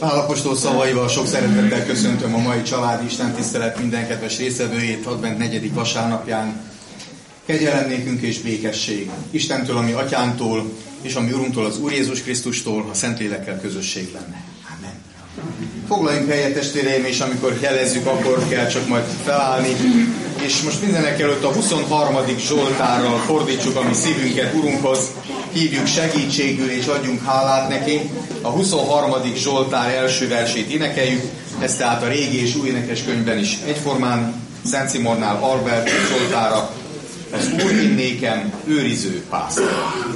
Pál apostol szavaival sok szeretettel köszöntöm a mai családi istentisztelet minden kedves résztvevőjét advent 4. vasárnapján. Kegyelem nékünk és békesség Istentől, ami atyánktól, és ami Urunktól, az Úr Jézus Krisztustól, a Szentlélekkel közösség lenne. Amen. Foglaljunk helyet, testvéreim, és amikor jelezzük, akkor kell csak majd felállni. És most mindenek előtt a 23. Zsoltárral fordítsuk a mi szívünket Urunkhoz, hívjuk segítségül és adjunk hálát neki. A 23. Zsoltár első versét énekeljük, ez tehát a régi és új énekeskönyvben is egyformán, Szent Szimornál Albert Zsoltára, az Úr én nékem őriző pásztor.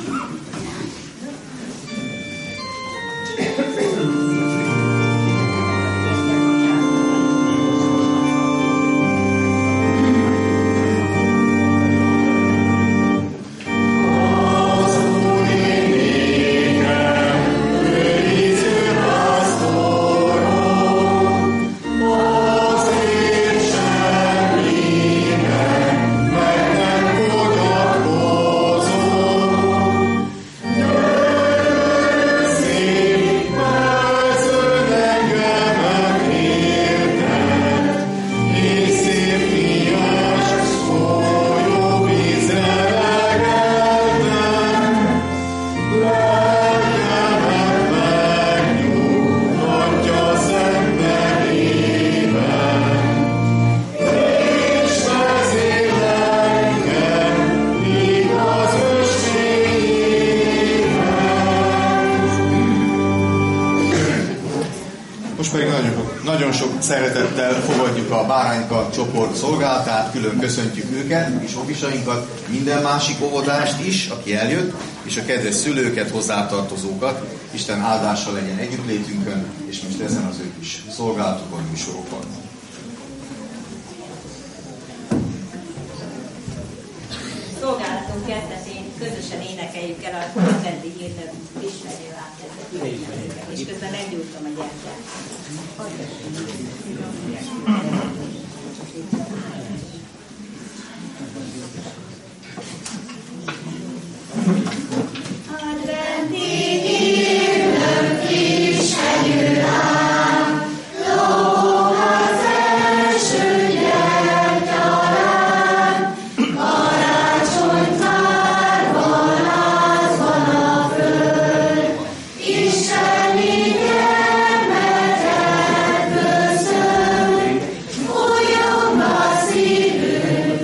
Szeretettel fogadjuk a Bárányka csoport szolgálatát, külön köszöntjük őket és ofisainkat, minden másik óvodást is, aki eljött, és a kedves szülőket, hozzátartozókat. Isten áldása legyen együttlétünkön, és most ezen az ő kis szolgálatokon, műsorokon. Szolgálatunk kezdetén közösen énekeljük el a adventi hírnök ismerő átvezetőjét, és közben meggyújtom a gyertyát. Adventi hírnök ismerő át, lóg az első gyertyarán, karácsonytárban lázban a föld, Isteni gyermeket köszönt, újjong a szívünk,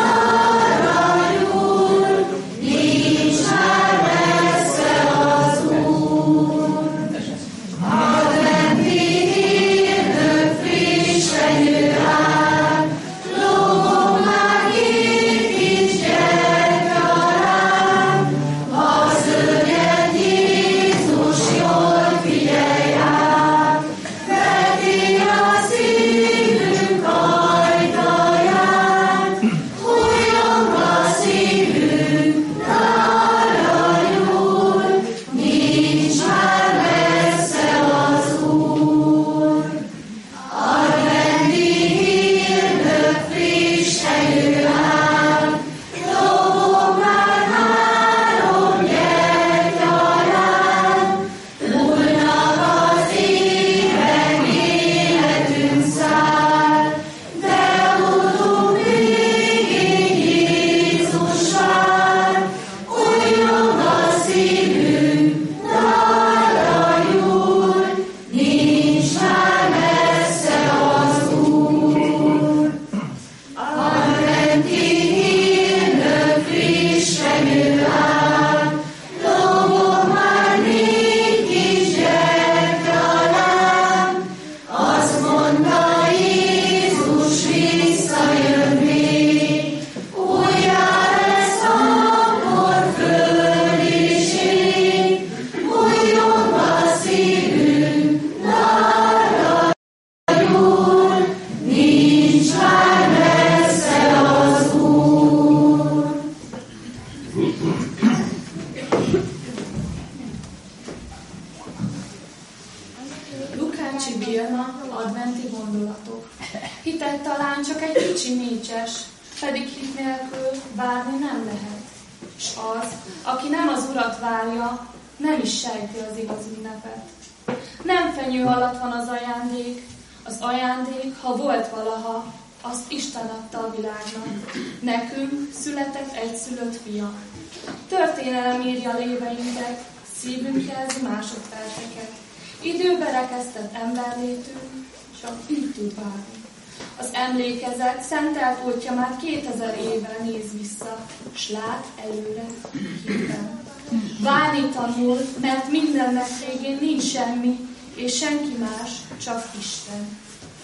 darajul, nincs már messze az Úr. Adventi hírnök friss fenyő át, lóg már két kis gyertyarán, ha szöget Jézus jól figyelj át, veti a szívünk ajtaját, újjong a szívünk, darajul, nincs már messze az Úr. Adventi hírnök friss fenyő át, lóg már 3 gyertyarán, múlnak az évek, életünk száll, de utunk végig Jézussal, újjong a szívünk, darajul, nincs már messze az Úr. Adventi hírnök friss fenyő át, lóg már 4 kis gyertyarán, azt mondta Jézus, visszajön még, újjá lesz akkor föld és ég, újjong a szívünk, darajul, nincs már messze az Úr. Lukácsi Vilma, adventi gondolatok. Hitet talán csak egy kicsi nicses, pedig hit nélkül várni nem lehet. És az, aki nem az Urat várja, nem is sejti az igaz ünnepet. Nem fenyő alatt van az ajándék. Az ajándék, ha volt valaha, azt Isten adta a világnak. Nekünk született egyszülött fia. Történelem írja léveinket, szívünk jelzi másodperceket. Időbe rekesztett emberlétünk, csak így tud válni. Az emlékezet szentelt útja már 2000 éve néz vissza, s lát előre hitben. Válni tanul, mert mindennek végén nincs semmi, és senki más, csak Isten.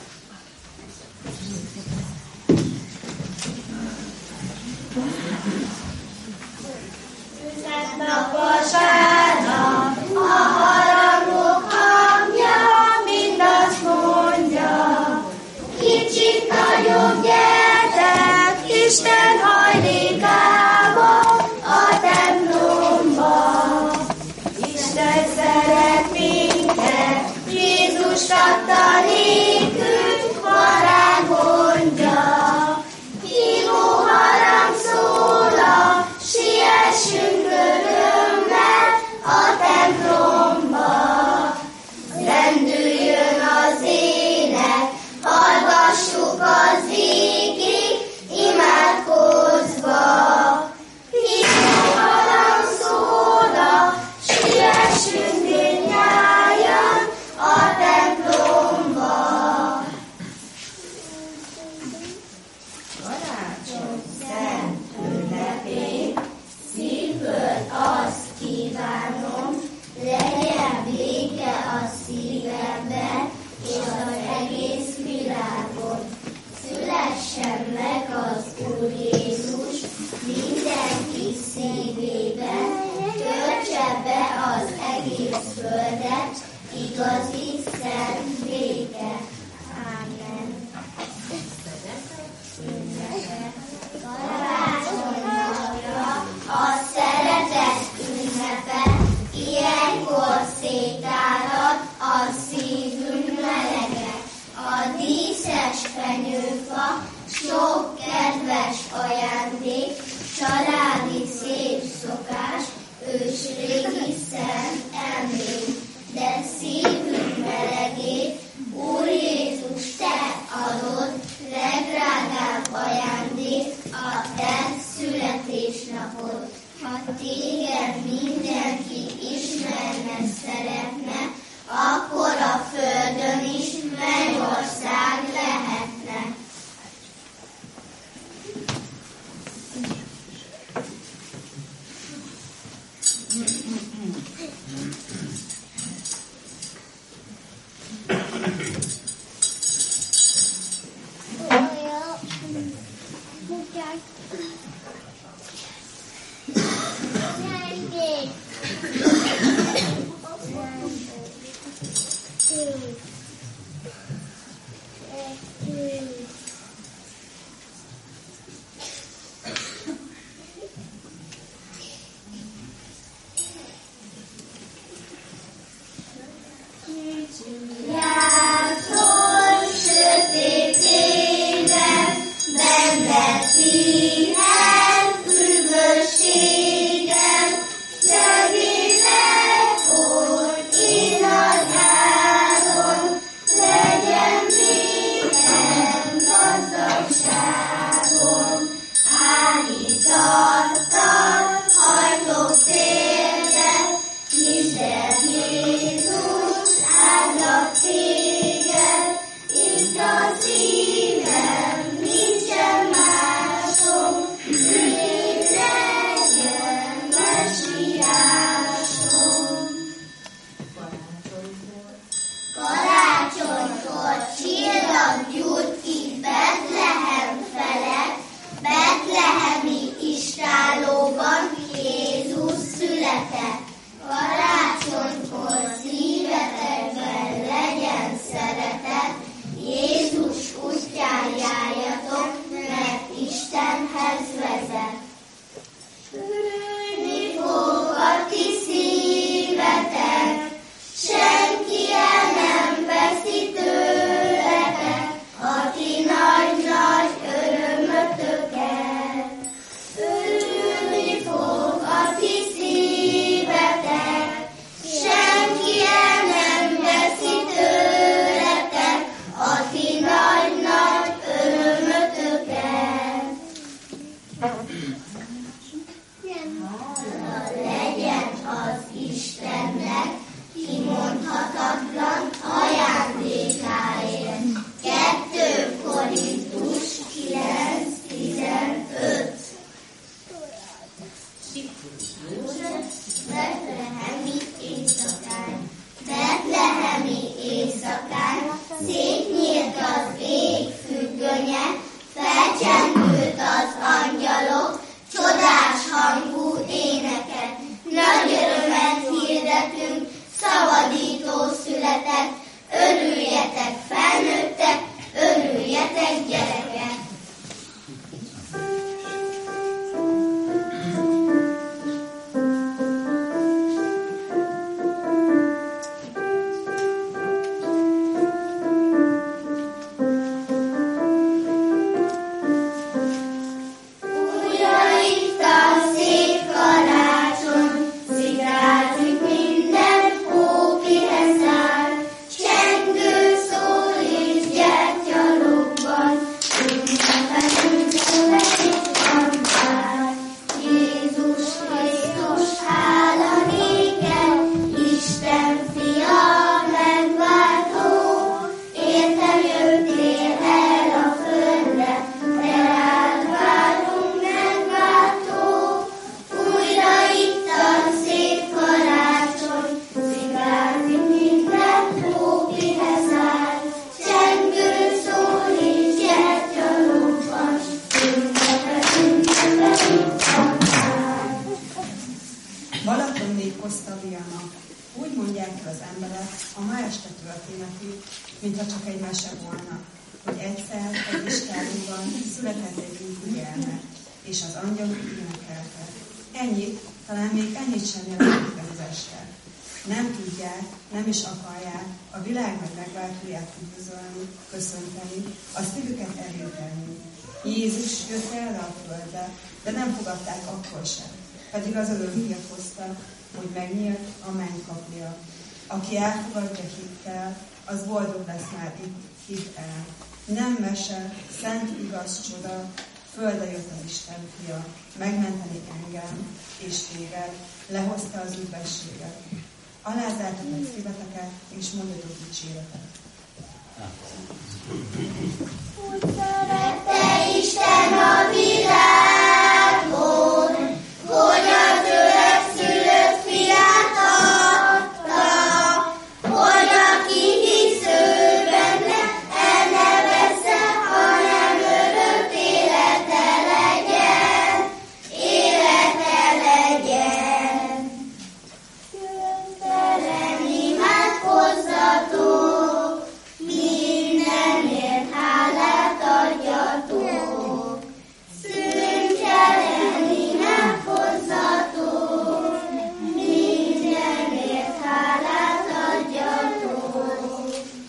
Ünnepnap vasárnap, a harangok hangja, mind azt mondja, kicsit nagyobb gyertek, Isten hajlékába, a templomba. Isten szeret minket, Jézus adta nékünk, varázs mondja. Hívó harang szólal, siessünk örömmel a templomba. Lendüljön az ének, hallgassuk az igét, imádkozva. Hívó harang szólal, siessünk mindnyájan a templomba. Karácsony szent ünnepén szívből azt kívánom, legyen béke a szívemben és az egész világon. Szülessen meg az Úr Jézus mindenki szívében, töltse be az egész földet, igazi szent béke. Ámen. Karácsony napja, a szeretet ünnepe, ilyenkor szétárad a szívünk melege. A díszes fenyőfa, sok kedves ajándék, családi szép szokás, ősrégi szent emlék. De szívünk melegét, Úr Jézus, te adod, legdrágább ajándék, a te születésnapod. Ha téged mindenki ismerne, szeretne, akkor a földön is mennyország lehetne. 14 hozta Vilma. Úgy mondják el az emberek a ma este történetét, mintha csak egy mese volna, hogy egyszer egy istárunkban született egy új gyermek, és az angyalok énekeltek. Ennyit, talán még ennyit sem jelentik ez az este. Nem tudják, nem is akarják a világ meg megváltóját üdvözölni, köszönteni, a szívüket elérteni. Jézus jött erre a földre, de nem fogadták akkor sem, pedig az örömhírt hozta, hogy megnyílt a menny kapuja. Aki elfogadja hittel, az boldog lesz már itt, hitt el. Nem mese, szent igaz csoda, földre jött az Isten fia, megmenteni engem és téged, lehozta az üdvességet. Alázzátok szíveteket, és mondjatok dicséretet. Úgy szerette Isten a világot, hogy az örökszülött fiát adta, hogy aki hisz ő benne, el ne vessze, hanem örök élete legyen. Szüntelen imádkozzatok, mindenért hálát adjatok. Szüntelen imádkozzatok, mindenért hálát adjatok.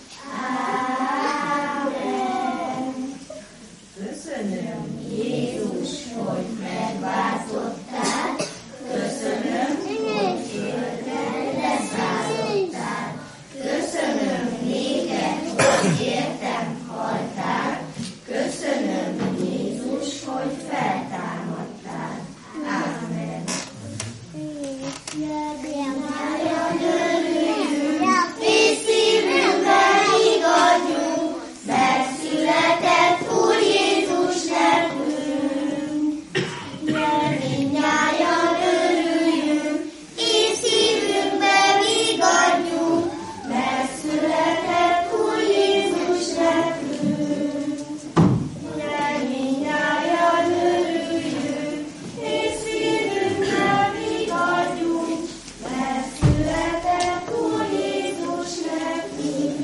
Ámen. Köszönöm, Jézus, hogy megváltottál. Köszönöm, hogy földre leszállottál. Köszönöm néked, hogy értem haltál. Köszönöm, Jézus, hogy feltámadtál. Ámen. Mindnyájan örüljünk, és szívünkben igadjunk, megszületett Úr Jézus nekünk. Mindnyájan örüljünk, és szívünkben igadjunk, megszületett Úr Jézus nekünk. Mindnyájan örüljünk, és szívünkben igadjunk, megszületett Úr Jézus nekünk.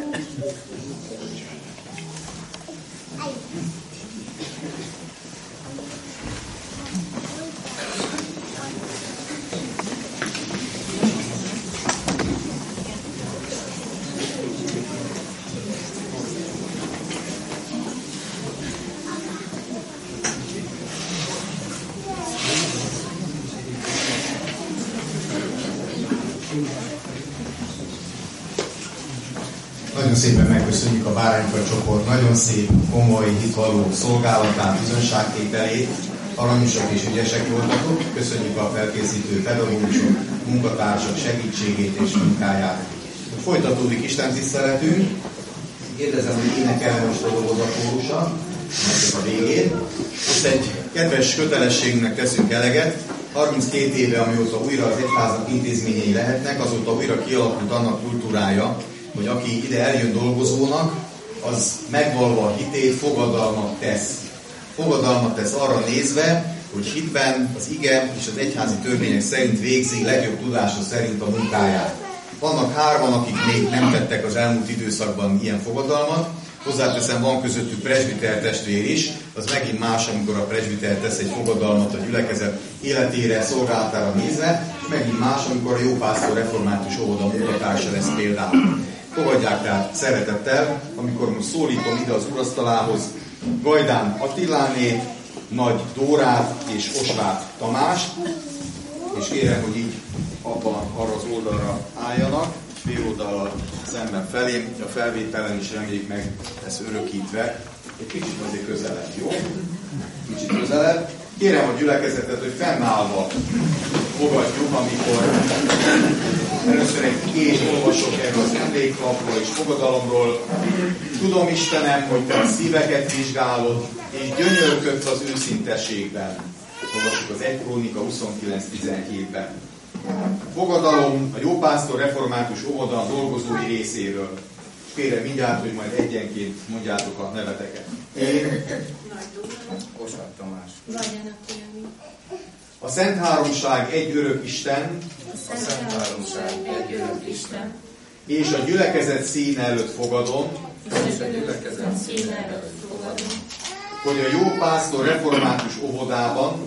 Nagyon szépen megköszönjük a Bárányka csoport nagyon szép, komoly, hitvalló szolgálatát, bizonyságtételét. Aranyosak és ügyesek voltatok. Köszönjük a felkészítő pedagógusok, munkatársak segítségét és munkáját. Folytatódik Isten tiszteletünk. Kérdezem, hogy énekelni most a dolgozatórusa, meg csak a végén. Most egy kedves kötelességünknek teszünk eleget. 32 éve, amióta újra az egyházak intézményei lehetnek, azóta újra kialakult annak kultúrája, hogy aki ide eljön dolgozónak, az megvalva a hitét fogadalmat tesz. Fogadalmat tesz arra nézve, hogy hitben az ige és az egyházi törvények szerint végzi legjobb tudása szerint a munkáját. Vannak 3, akik még nem tettek az elmúlt időszakban ilyen fogadalmat. Hozzáteszem, van közöttük presbiter testvér is, az megint más, amikor a presbiter tesz egy fogadalmat a gyülekezet életére, szolgálatára nézve, és megint más, amikor a jópásztor református óvoda munkatársa lesz például. Fogadják tehát szeretettel, amikor most szólítom ide az urasztalához Gajdán Attilánét, Nagy Dórát és Osvát Tamást, és kérem, hogy így arra az oldalra álljanak, féloldallal szemben felém, a felvételen is reméljük meg lesz örökítve. Egy kicsit azért közelebb, jó? Kicsit közelebb. Kérem a gyülekezetet, hogy fennállva fogadjuk, amikor először egy kép olvasok erről az emléklapról és fogadalomról. Tudom, Istenem, hogy te a szíveket vizsgálod, és gyönyörködsz az őszintességben. Olvassuk az 1 Krónika 29:17-ben. Fogadalom a jópásztor református óvoda dolgozói részéről. Kérem mindjárt, hogy majd egyenként mondjátok a neveteket. Én, Osvát Tamás, A Szent Háromság egy örök Isten, és a gyülekezet színe előtt fogadom, hogy a jó pásztor református óvodában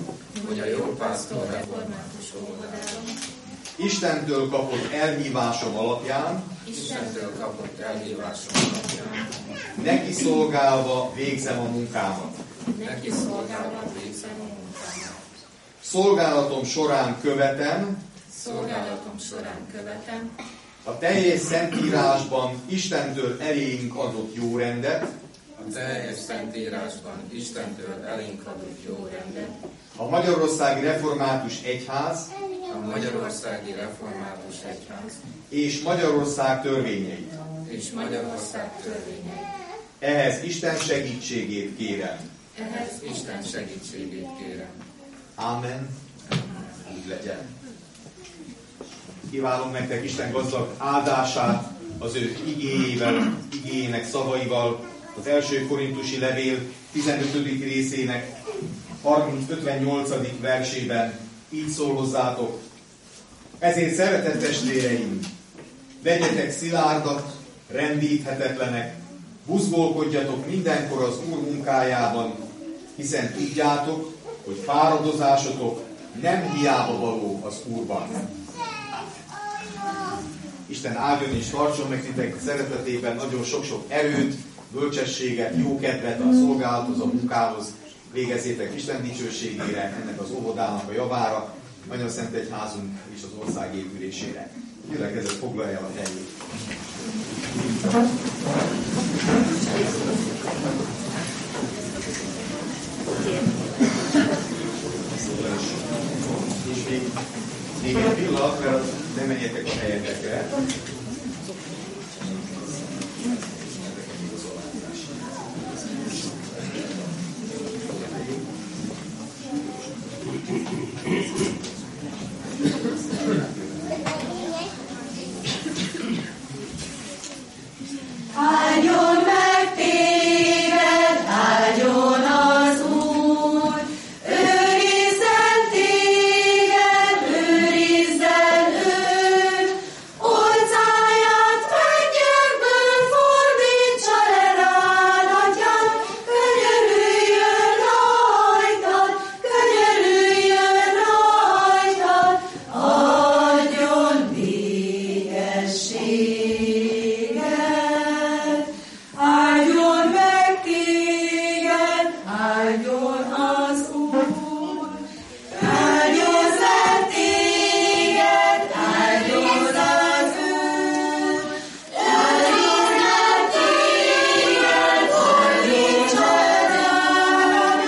Istentől kapott elhívásom alapján neki szolgálva végzem a munkámat. Szolgálatom során követem a teljes Szentírásban Istentől elénk adott jó rendet, a Magyarországi Református Egyház és Magyarország törvényeit. Ehhez Isten segítségét kérem. Ámen. Így legyen. Kívánom nektek Isten gazdag áldását az ő igéjének szavaival, az első korintusi levél 15. részének 58. versében így szól hozzátok. Ezért, szeretett testvéreim, legyetek szilárdak, rendíthetetlenek, buzgolkodjatok mindenkor az Úr munkájában, hiszen tudjátok, hogy fáradozásotok nem hiába való az Úrban. Isten áldjon és tartson meg titeket szeretetében nagyon sok-sok erőt, bölcsességet, jó kedvet a szolgálathoz, a munkához. Végezzétek Isten dicsőségére, ennek az óvodának a javára, Magyar Szent Egyházunk és az ország épülésére. Gyülekezet foglalja a helyét. És még egy pillanat, mert nem menjetek a helyetekre. Áldjon meg téged, áldjon az Úr, őrizzen téged, őrizzen ő, orcáját könnyekből fordítsa le rád, atyám, könyörüljön rajtad, adjon békességet. Áldjon meg téged, áldjon az Úr, áldjon téged, áldjon az Úr, áldjon téged, fordítsa rád,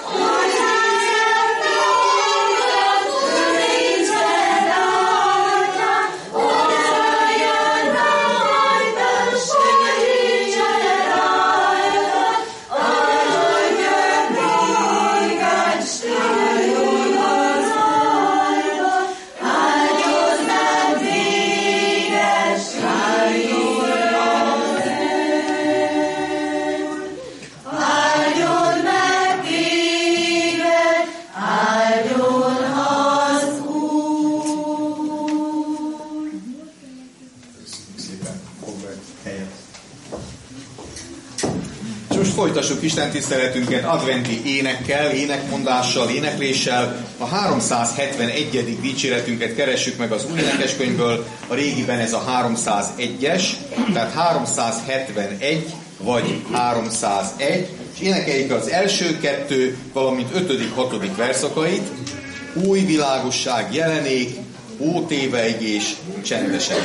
Folytassuk Isten tiszteletünket adventi énekkel, énekmondással, énekléssel. A 371. dicséretünket keressük meg az új énekeskönyvből, a régiben ez a 301-es, tehát 371 vagy 301, és énekeljük az első kettő, valamint 5.-6. verszakait. Új világosság jelenék, ótéveigés csendesen.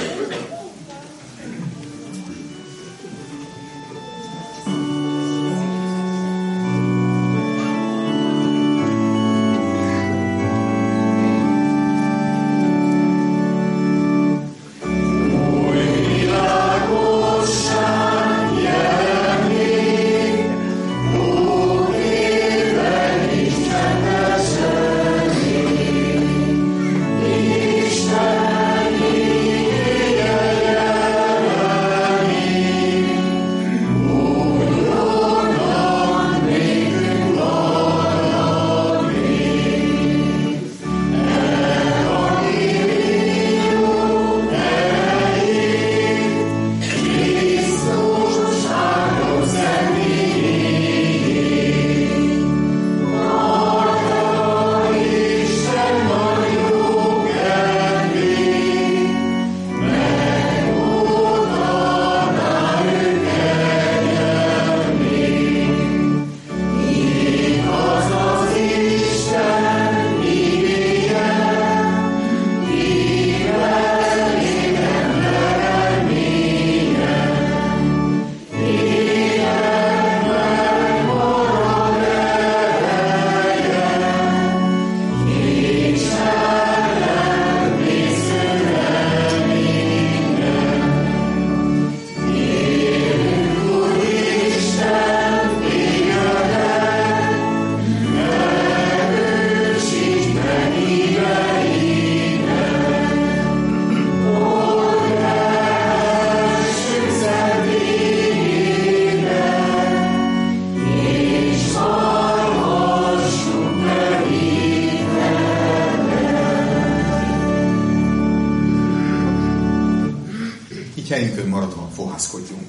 Isten így helyünkön maradva fohászkodjunk.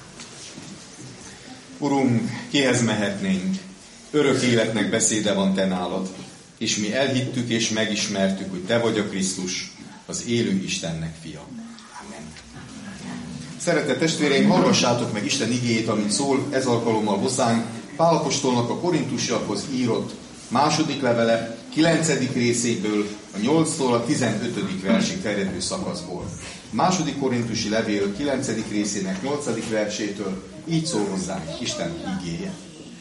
Urunk, kihez mehetnénk? Örök életnek beszéde van te nálad, és mi elhittük és megismertük, hogy te vagy a Krisztus, az élő Istennek fia. Amen. Szeretett testvéreim, hallgassátok meg Isten igéjét, amint szól ez alkalommal hozzánk Pál apostolnak a korintusiakhoz írott második levele 9. részéből, a 8-tól a 15. versig terjedő szakaszból. Második korintusi levél 9. részének 8. versétől így szól hozzánk Isten igéje.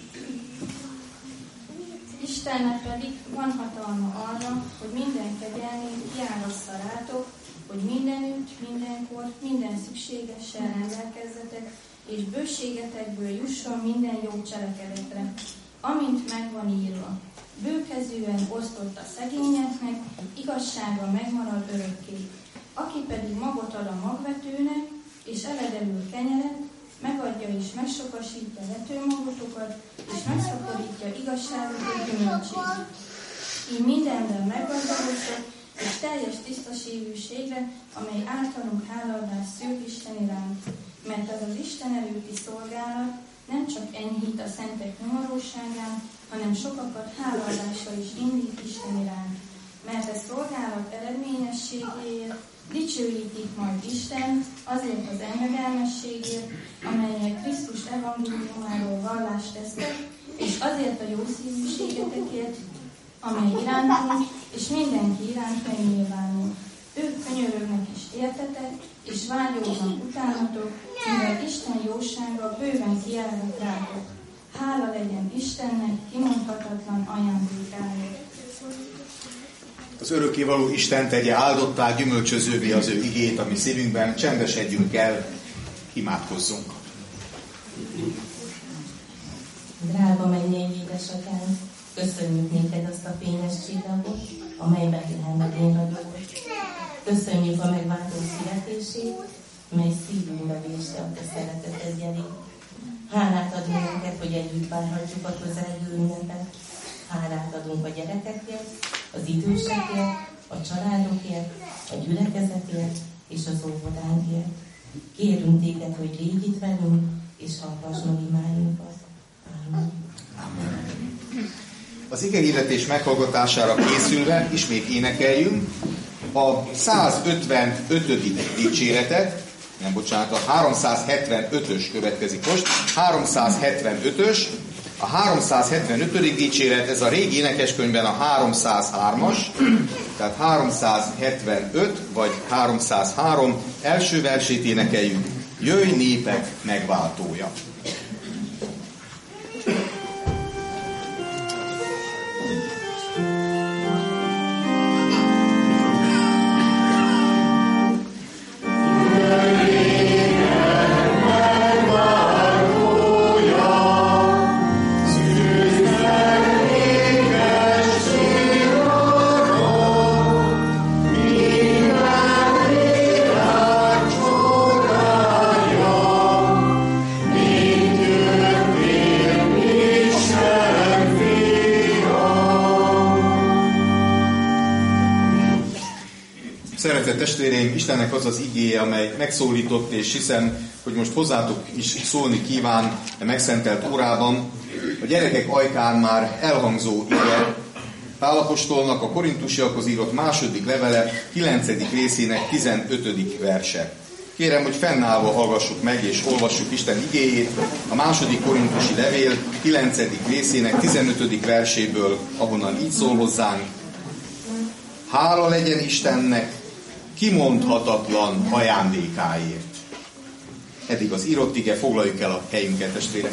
Istennek pedig van hatalma arra, hogy minden kegyelmét kiárassza rátok, hogy mindenütt, mindenkor, minden szükségessel rendelkezzetek, és bőségetekből jusson minden jó cselekedetre, amint megvan írva. Bőkezűen osztott a szegényeknek, igazsága megmarad örökké. Aki pedig magot ad a magvetőnek, és eledelül kenyeret, megadja és megsokasítja vetőmagotokat, és megszaporítja igazságotok gyümölcsét. Így mindenben meggazdagodtok, és teljes tisztaségűségre, amely általunk hálaadást szült Isten iránt. Mert ez az Isten előtti szolgálat nem csak enyhít a szentek nyomorúságán, hanem sokakat hálaadásra is indít Isten iránt. Mert ez szolgálat eredményességéért dicsőítik majd Isten azért az engedelmességért, amelyek Krisztus evangéliumáról vallást tesztek, és azért a jószívűségetekért, amely irántunk és mindenki iránt megnyilvánul. Ők könyörögnek is értetek, és vágyódnak utánatok, mivel Isten jósága bőven kiárad rátok. Hála legyen Istennek kimondhatatlan ajándékáért. Az örökkévaló Isten tegye áldottá, gyümölcsözővé az ő igét, ami szívünkben, csendesedjünk el, imádkozzunk. Drága mennyei édesatyánk, köszönjük néked azt a fényes csillagot, amelyben Bethlehemben ragyog. Köszönjük a megváltó születését, mely szívünkbe véste a te szereteted jelét. Hálát adunk neked, hogy együtt várhatjuk a közelgő ünnepet. Hálát adunk a gyerekekért, az idősekért, a családokért, a gyülekezetért és az óvodánkért. Kérünk téged, hogy légy itt velünk, és hallgass meg imánunkat. Amen. Amen. Az igehirdetés meghallgatására készülve ismét énekeljünk a 155. dicséretet, a 375-ös következik most, 375-ös, a 375. dicséret, ez a régi énekeskönyvben a 303-as, tehát 375 vagy 303, első versét énekeljük, jöjj népek megváltója. Szeretett testvéreim, Istennek az az igéje, amely megszólított, és hiszem, hogy most hozzátok is szólni kíván a megszentelt órában. A gyerekek ajkán már elhangzó ige, Pál apostolnak a korintusiakhoz írott második levele 9. részének 15. verse. Kérem, hogy fennállva hallgassuk meg és olvassuk Isten igéjét a második korintusi levél 9. részének 15. verséből, ahonnan így szól hozzánk. Hála legyen Istennek kimondhatatlan ajándékáért. Eddig az írott ige, foglaljuk el a helyünket, testvérek.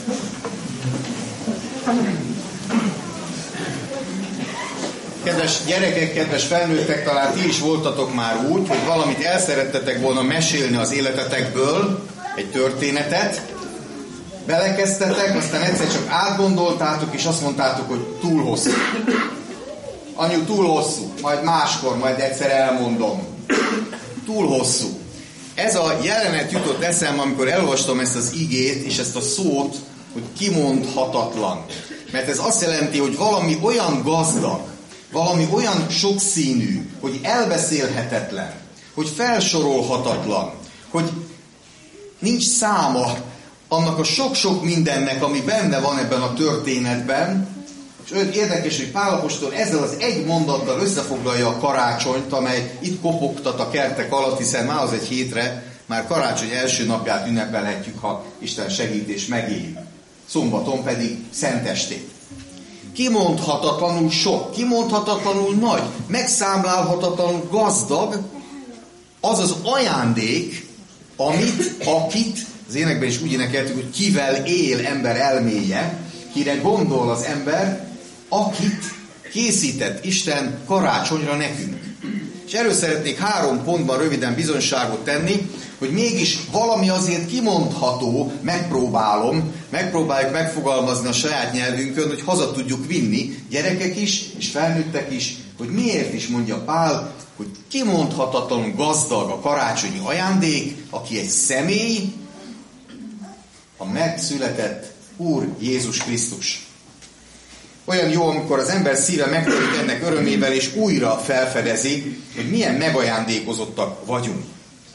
Kedves gyerekek, kedves felnőttek, talán ti is voltatok már úgy, hogy valamit el szerettetek volna mesélni az életetekből, egy történetet, belekezdtetek, aztán egyszer csak átgondoltátok, és azt mondtátok, hogy túl hosszú. Anyu, túl hosszú, majd máskor, majd egyszer elmondom. Túl hosszú. Ez a jelenet jutott eszembe, amikor elolvastam ezt az igét, és ezt a szót, hogy kimondhatatlan. Mert ez azt jelenti, hogy valami olyan gazdag, valami olyan sokszínű, hogy elbeszélhetetlen, hogy felsorolhatatlan, hogy nincs száma annak a sok-sok mindennek, ami benne van ebben a történetben. És olyan érdekes, hogy Pál apostol ezzel az egy mondattal összefoglalja a karácsonyt, amely itt kopogtat a kertek alatt, hiszen már az egy hétre, már karácsony első napját ünnepelhetjük, ha Isten segít és megéljük. Szombaton pedig szentestét. Kimondhatatlanul sok, kimondhatatlanul nagy, megszámlálhatatlanul gazdag az az ajándék, akit, az énekben is úgy énekeltük, hogy kivel él ember elméje, kire gondol az ember, akit készített Isten karácsonyra nekünk. És erről szeretnék 3 pontban röviden bizonyságot tenni, hogy mégis valami azért kimondható, megpróbáljuk megfogalmazni a saját nyelvünkön, hogy haza tudjuk vinni, gyerekek is, és felnőttek is, hogy miért is mondja Pál, hogy kimondhatatlanul gazdag a karácsonyi ajándék, aki egy személy, a megszületett Úr Jézus Krisztus. Olyan jó, amikor az ember szíve megtörik ennek örömével, és újra felfedezi, hogy milyen megajándékozottak vagyunk.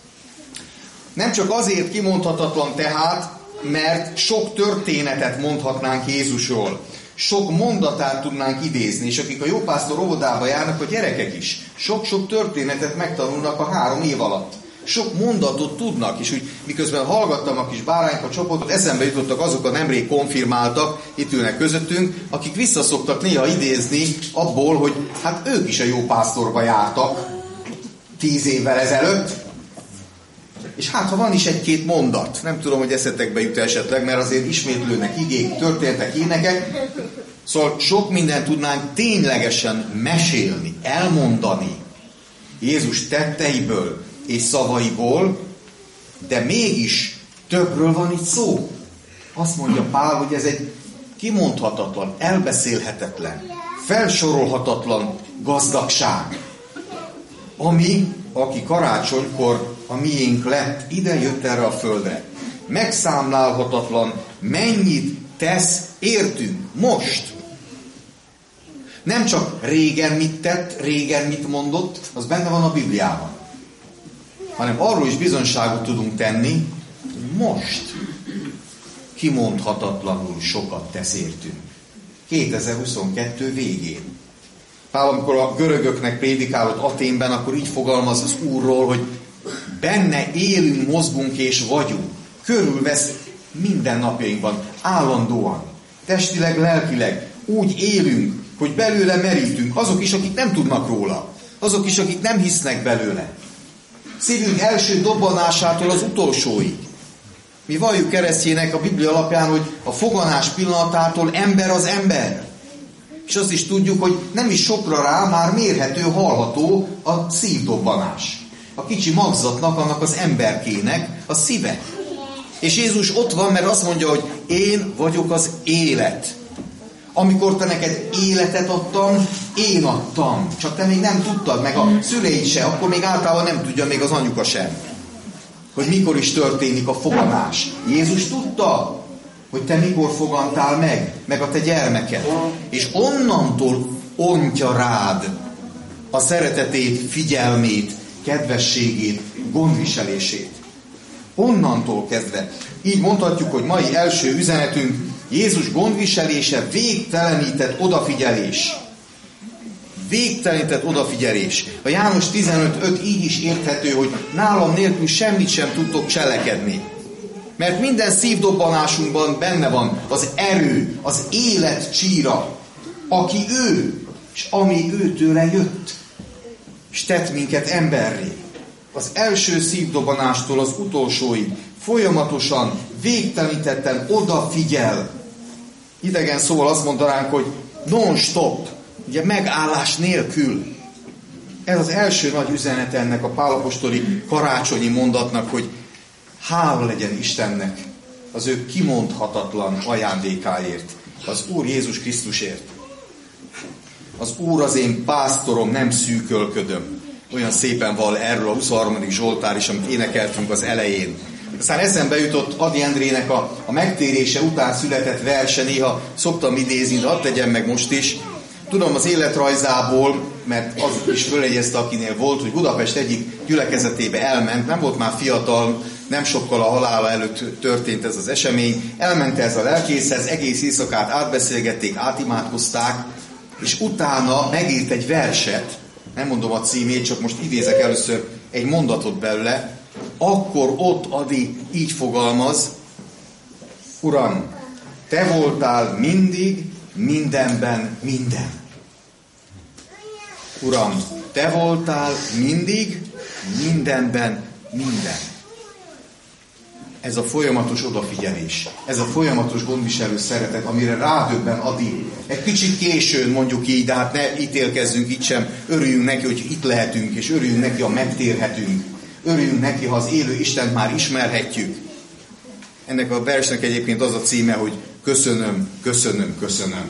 Nem csak azért kimondhatatlan tehát, mert sok történetet mondhatnánk Jézusról, sok mondatát tudnánk idézni, és akik a jópásztor óvodába járnak, a gyerekek is sok-sok történetet megtanulnak a 3 év alatt. Sok mondatot tudnak, és úgy miközben hallgattam a kis bárányka csoportot, eszembe jutottak azok a nemrég konfirmáltak, itt ülnek közöttünk, akik visszaszoktak néha idézni abból, hogy hát ők is a jópásztorba jártak 10 évvel ezelőtt, és hát ha van is 1-2 mondat, nem tudom, hogy eszetekbe jut esetleg, mert azért ismétlődnek igék, történtek, énekek, szóval sok mindent tudnánk ténylegesen mesélni, elmondani Jézus tetteiből és szavaiból, de mégis többről van itt szó. Azt mondja Pál, hogy ez egy kimondhatatlan, elbeszélhetetlen, felsorolhatatlan gazdagság, aki karácsonykor a miénk lett, ide jött erre a földre. Megszámlálhatatlan, mennyit tesz értünk most. Nem csak régen mit tett, régen mit mondott, az benne van a Bibliában, hanem arról is bizonyságot tudunk tenni, hogy most kimondhatatlanul sokat tesz értünk. 2022 végén. Pál, amikor a görögöknek prédikálott Athénben, akkor így fogalmaz az Úrról, hogy benne élünk, mozgunk és vagyunk. Körülvesz minden napjainkban, állandóan, testileg, lelkileg. Úgy élünk, hogy belőle merítünk. Azok is, akik nem tudnak róla. Azok is, akik nem hisznek belőle. Szívünk első dobbanásától az utolsóig. Mi valljuk keresztjének a Biblia alapján, hogy a foganás pillanatától ember az ember. És azt is tudjuk, hogy nem is sokra rá már mérhető, hallható a szívdobbanás. A kicsi magzatnak, annak az emberkének a szíve. És Jézus ott van, mert azt mondja, hogy én vagyok az élet. Amikor te neked életet adtam, én adtam. Csak te még nem tudtad, meg a szüleid se, akkor még általában nem tudja, még az anyuka sem, hogy mikor is történik a foganás. Jézus tudta, hogy te mikor fogantál meg a te gyermeked. És onnantól ontja rád a szeretetét, figyelmét, kedvességét, gondviselését. Onnantól kezdve. Így mondhatjuk, hogy mai első üzenetünk Jézus gondviselése, végtelenített odafigyelés. Végtelenített odafigyelés. A János 15.5 így is érthető, hogy nálam nélkül semmit sem tudtok cselekedni. Mert minden szívdobbanásunkban benne van az erő, az élet csíra, aki ő, és ami őtőle jött, és tett minket emberré. Az első szívdobbanástól az utolsóig folyamatosan, végtelenítetten odafigyel. Idegen szóval azt mondanánk, hogy non-stop, ugye megállás nélkül. Ez az első nagy üzenet ennek a Pál apostoli karácsonyi mondatnak, hogy hála legyen Istennek az ő kimondhatatlan ajándékáért, az Úr Jézus Krisztusért. Az Úr az én pásztorom, nem szűkölködöm. Olyan szépen val erről a 23. Zsoltár is, amit énekeltünk az elején. Aztán eszembe jutott Ady Endrének a megtérése után született verse, néha szoktam idézni, de hadd tegyem meg most is, Tudom az életrajzából, mert az is fölegyezte, akinél volt, hogy Budapest egyik gyülekezetébe elment, nem volt már fiatal, nem sokkal a halála előtt történt ez az esemény, elment ez a lelkészhez, egész éjszakát átbeszélgették, átimádkozták, és utána megírt egy verset, nem mondom a címét, csak most idézek először egy mondatot belőle, akkor ott Adi így fogalmaz: Uram, te voltál mindig, mindenben minden. Uram, te voltál mindig, mindenben minden. Ez a folyamatos odafigyelés, ez a folyamatos gondviselő szeretet, amire rádöbben Adi. Egy kicsit későn, mondjuk így, de hát ne ítélkezzünk itt sem, örüljünk neki, hogy itt lehetünk, és örüljünk neki, ha megtérhetünk. Örüljünk neki, ha az élő Istent már ismerhetjük. Ennek a versnek egyébként az a címe, hogy köszönöm, köszönöm, köszönöm.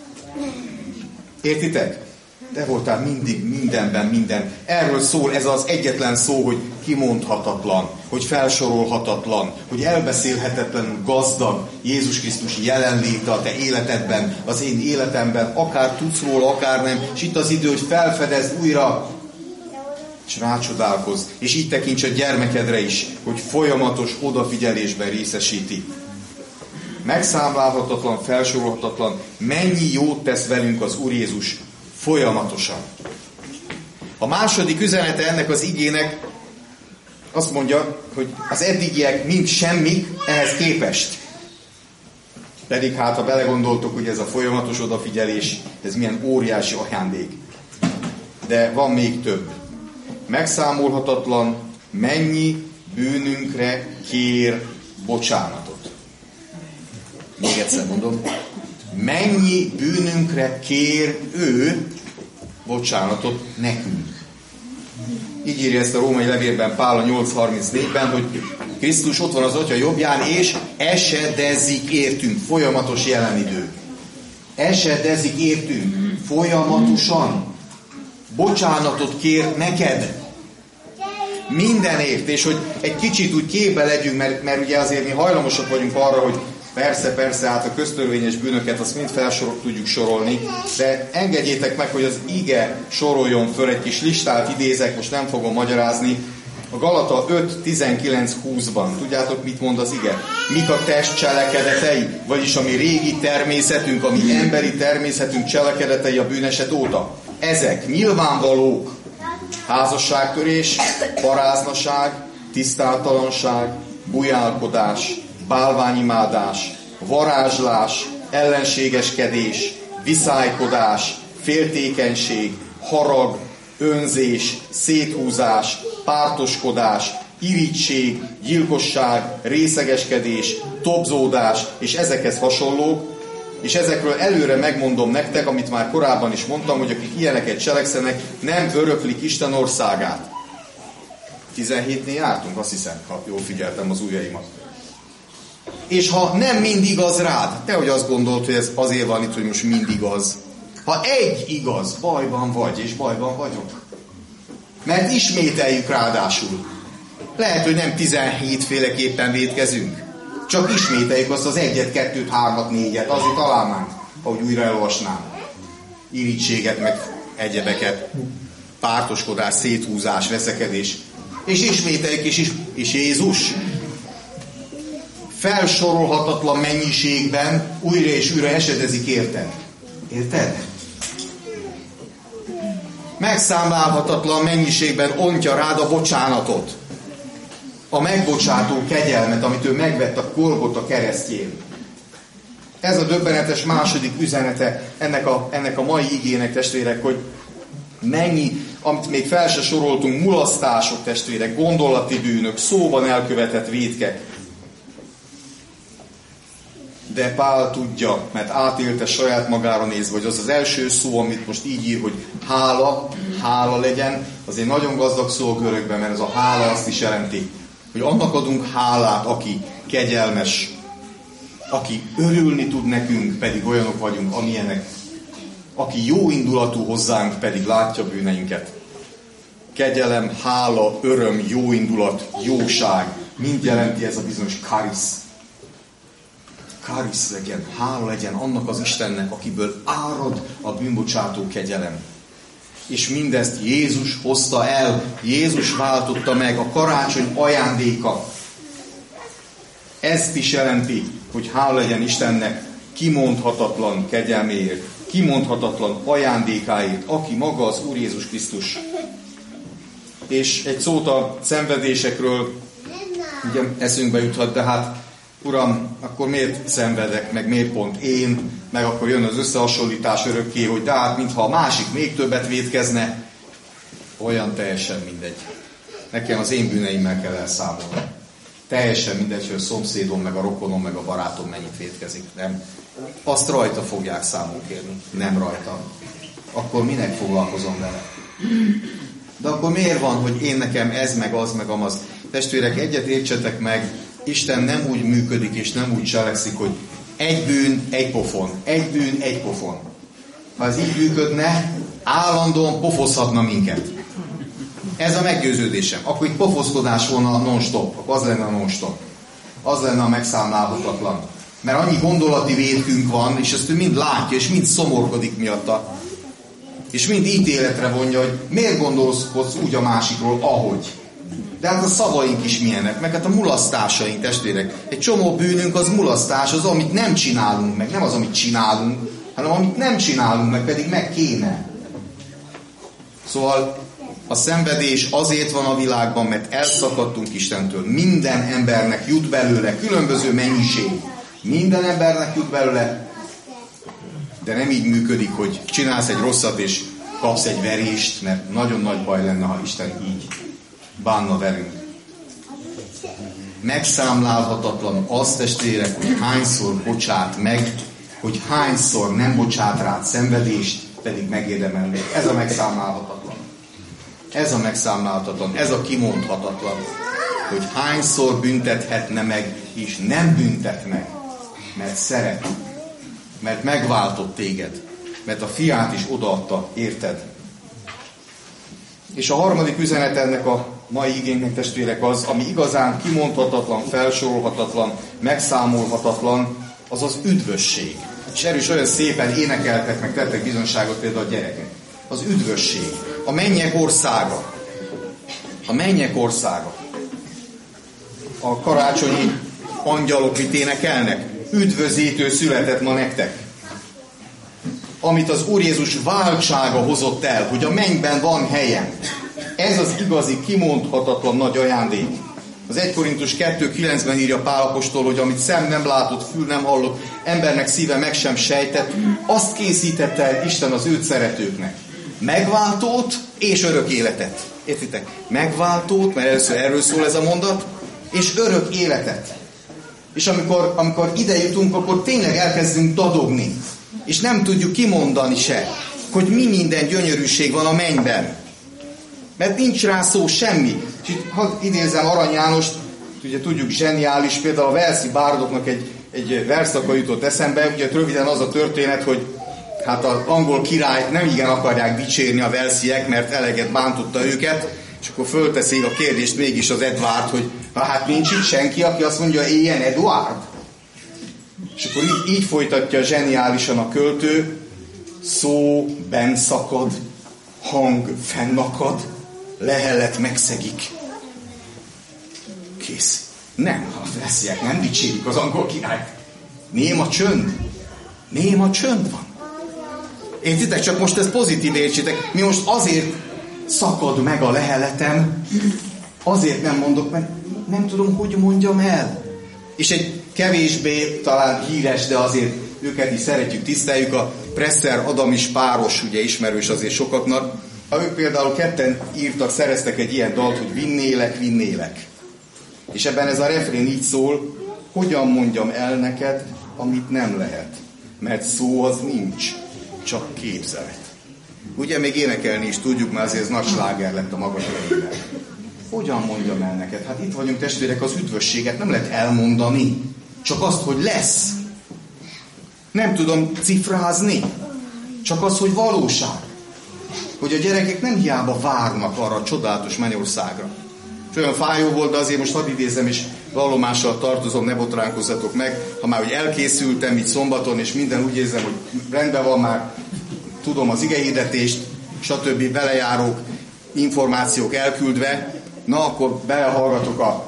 Értitek? Te voltál mindig, mindenben, minden. Erről szól ez az egyetlen szó, hogy kimondhatatlan, hogy felsorolhatatlan, hogy elbeszélhetetlenül gazdag Jézus Krisztus jelenléte a te életedben, az én életemben, akár tudsz róla, akár nem. És itt az idő, hogy felfedezd újra, és rácsodálkozz, és így tekints a gyermekedre is, hogy folyamatos odafigyelésben részesíti. Megszámlálhatatlan, felsorolhatatlan, mennyi jót tesz velünk az Úr Jézus folyamatosan. A második üzenete ennek az igének azt mondja, hogy az eddigiek mind semmi ehhez képest. Pedig hát, ha belegondoltok, hogy ez a folyamatos odafigyelés, ez milyen óriási ajándék. De van még több. Megszámolhatatlan, mennyi bűnünkre kér bocsánatot. Még egyszer mondom. Mennyi bűnünkre kér ő bocsánatot nekünk. Így írja ezt a római levélben Pál a 8.34-ben, hogy Krisztus ott van az Atya jobbján, és esedezik értünk. Folyamatos jelenidő. Esedezik értünk. Folyamatosan. Bocsánatot kér neked. Mindenért. És hogy egy kicsit úgy képbe legyünk, mert ugye azért mi hajlamosak vagyunk arra, hogy persze, hát a köztörvényes bűnöket azt mind tudjuk sorolni, de engedjétek meg, hogy az ige soroljon föl, egy kis listát idézek, most nem fogom magyarázni. A Galata 5.19.20-ban, tudjátok, mit mond az ige? Mik a test cselekedetei, vagyis a mi régi természetünk, a mi emberi természetünk cselekedetei a bűneset óta. Ezek nyilvánvalók: házasságtörés, paráznaság, tisztátalanság, bujálkodás, bálványimádás, varázslás, ellenségeskedés, viszálykodás, féltékenység, harag, önzés, széthúzás, pártoskodás, irigység, gyilkosság, részegeskedés, tobzódás és ezekhez hasonlók, és ezekről előre megmondom nektek, amit már korábban is mondtam, hogy akik ilyeneket cselekszenek, nem öröklik Isten országát. 17-nél jártunk, azt hiszem, ha jól figyeltem az ujjaimat. És ha nem mind igaz rád, te hogy azt gondolt, hogy ez azért van itt, hogy most mind igaz. Ha egy igaz, bajban vagy, és bajban vagyok. Mert ismételjük ráadásul. Lehet, hogy nem 17 féleképpen vétkezünk. Csak ismételjük azt az 1-et, 2-t, 3-at, 4-et, azért találnánk, ahogy újra elolvasnám. Irítséget, meg egyebeket, pártoskodás, széthúzás, veszekedés. És ismételjük, és Jézus felsorolhatatlan mennyiségben újra és újra esedezik érted. Érted? Megszámlálhatatlan mennyiségben ontja rád a bocsánatot. A megbocsátó kegyelmet, amit ő megvett a Golgota keresztjén. Ez a döbbenetes második üzenete ennek a mai igének, testvérek, hogy mennyi, amit még fel se soroltunk, mulasztások, testvérek, gondolati bűnök, szóban elkövetett vétkek. De Pál tudja, mert átélte saját magára nézve, hogy az az első szó, amit most így ír, hogy hála legyen, az egy nagyon gazdag szó a görögben, mert ez a hála azt is jelenti, hogy annak adunk hálát, aki kegyelmes, aki örülni tud nekünk, pedig olyanok vagyunk, amilyenek, aki jó indulatú hozzánk, pedig látja bűneinket. Kegyelem, hála, öröm, jó indulat, jóság, mind jelenti ez a bizonyos karisz. Kárisz legyen, hála legyen annak az Istennek, akiből árad a bűnbocsátó kegyelem. És mindezt Jézus hozta el, Jézus váltotta meg, a karácsony ajándéka. Ezt is jelenti, hogy hála legyen Istennek kimondhatatlan kegyelméért, kimondhatatlan ajándékáért, aki maga az Úr Jézus Krisztus. És egy szót a szenvedésekről ugye eszünkbe juthat, de hát Uram, akkor miért szenvedek, meg miért pont én, meg akkor jön az összehasonlítás örökké, hogy de hát mintha a másik még többet vétkezne, olyan teljesen mindegy. Nekem az én bűneimmel kell elszámolni. Teljesen mindegy, hogy a szomszédom, meg a rokonom, meg a barátom mennyit vétkezik. Nem. Azt rajta fogják számon kérni, nem rajta. Akkor minek foglalkozom vele? De akkor miért van, hogy én nekem ez, meg az, meg amaz? Testvérek, egyet értsetek meg, Isten nem úgy működik, és nem úgy cselekszik, hogy egy bűn, egy pofon. Egy bűn, egy pofon. Ha ez így működne, állandóan pofozhatna minket. Ez a meggyőződésem. Akkor itt pofoszkodás volna non-stop. Akkor az lenne a non-stop. Az lenne a megszámlálhatatlan. Mert annyi gondolati vétkünk van, és ezt ő mind látja, és mind szomorkodik miatta. És mind ítéletre vonja, hogy miért gondolkodsz úgy a másikról, ahogy. De hát a szavaink is milyenek, meg hát a mulasztásaink, testvérek. Egy csomó bűnünk az mulasztás, az, amit nem csinálunk meg. Nem az, amit csinálunk, hanem amit nem csinálunk meg, pedig meg kéne. Szóval a szenvedés azért van a világban, mert elszakadtunk Istentől. Minden embernek jut belőle különböző mennyiség. Minden embernek jut belőle, de nem így működik, hogy csinálsz egy rosszat és kapsz egy verést, mert nagyon nagy baj lenne, ha Isten így bánna velünk. Megszámlálhatatlan az, testvérek, hogy hányszor bocsát meg, hogy hányszor nem bocsát rád szenvedést, pedig megérdemelni. Ez a megszámlálhatatlan. Ez a megszámlálhatatlan, ez a kimondhatatlan, hogy hányszor büntethetne meg, és nem büntet meg, mert szeret, mert megváltott téged, mert a fiát is odaadta, érted? És a harmadik üzenet ennek a mai igénynek, testvérek, az, ami igazán kimondhatatlan, felsorolhatatlan, megszámolhatatlan, az az üdvösség. És erről is olyan szépen énekeltek, meg tettek bizonyságot például a gyerekek. Az üdvösség. A mennyek országa. A mennyek országa. A karácsonyi angyalok mit énekelnek? Üdvözítő született ma nektek. Amit az Úr Jézus váltsága hozott el, hogy a mennyben van helyem. Ez az igazi, kimondhatatlan nagy ajándék. Az 1 Korintus 2:9-ben írja Pál apostol, hogy amit szem nem látott, fül nem hallott, embernek szíve meg sem sejtett, azt készítette el Isten az őt szeretőknek. Megváltót és örök életet. Értitek? Megváltót, mert először erről szól ez a mondat, és örök életet. És amikor ide jutunk, akkor tényleg elkezdünk dadogni. És nem tudjuk kimondani se, hogy mi minden gyönyörűség van a mennyben. Mert nincs rá szó semmi. És itt hadd idézem Arany Jánost, ugye tudjuk, zseniális, például a Walesi bárdoknak egy verszaka jutott eszembe, ugye röviden az a történet, hogy hát az angol királyt nem igen akarják dicsérni a walesiek, mert eleget bántotta őket, és akkor fölteszik a kérdést mégis az Edward, hogy hát nincs itt senki, aki azt mondja, éljen Edward. És akkor így folytatja zseniálisan a költő, szó benszakad, hang fennakad, lehellet megszegik. Kész. Nem, a walesiek nem dicsérik az angol királyt. Néma csönd. Néma csönd van. Értitek, csak most ezt pozitív értsétek. Mi most azért szakad meg a leheletem, azért nem mondok, mert nem tudom, hogy mondjam el. És egy kevésbé talán híres, de azért őket is szeretjük, tiszteljük, a Presser Adamis páros, ugye ismerős azért sokaknak. Ők például ketten írtak, szereztek egy ilyen dalt, hogy vinnélek, vinnélek. És ebben ez a refrén így szól, hogyan mondjam el neked, amit nem lehet. Mert szó az nincs, csak képzelet. Ugye még énekelni is tudjuk, mert azért ez nagy sláger lett a maga idejében. Hogyan mondjam el neked? Hát itt vagyunk, testvérek, az üdvösséget nem lehet elmondani. Csak azt, hogy lesz. Nem tudom cifrázni. Csak az, hogy valóság. Hogy a gyerekek nem hiába várnak arra a csodálatos mennyországra. És olyan fájó volt, de azért most hadd idézem, és vallomással tartozom, ne botránkozzatok meg. Ha már hogy elkészültem így szombaton, és minden úgy érzem, hogy rendben van már, tudom az igehirdetést, stb. Belejárók, információk elküldve, na akkor belehallgatok a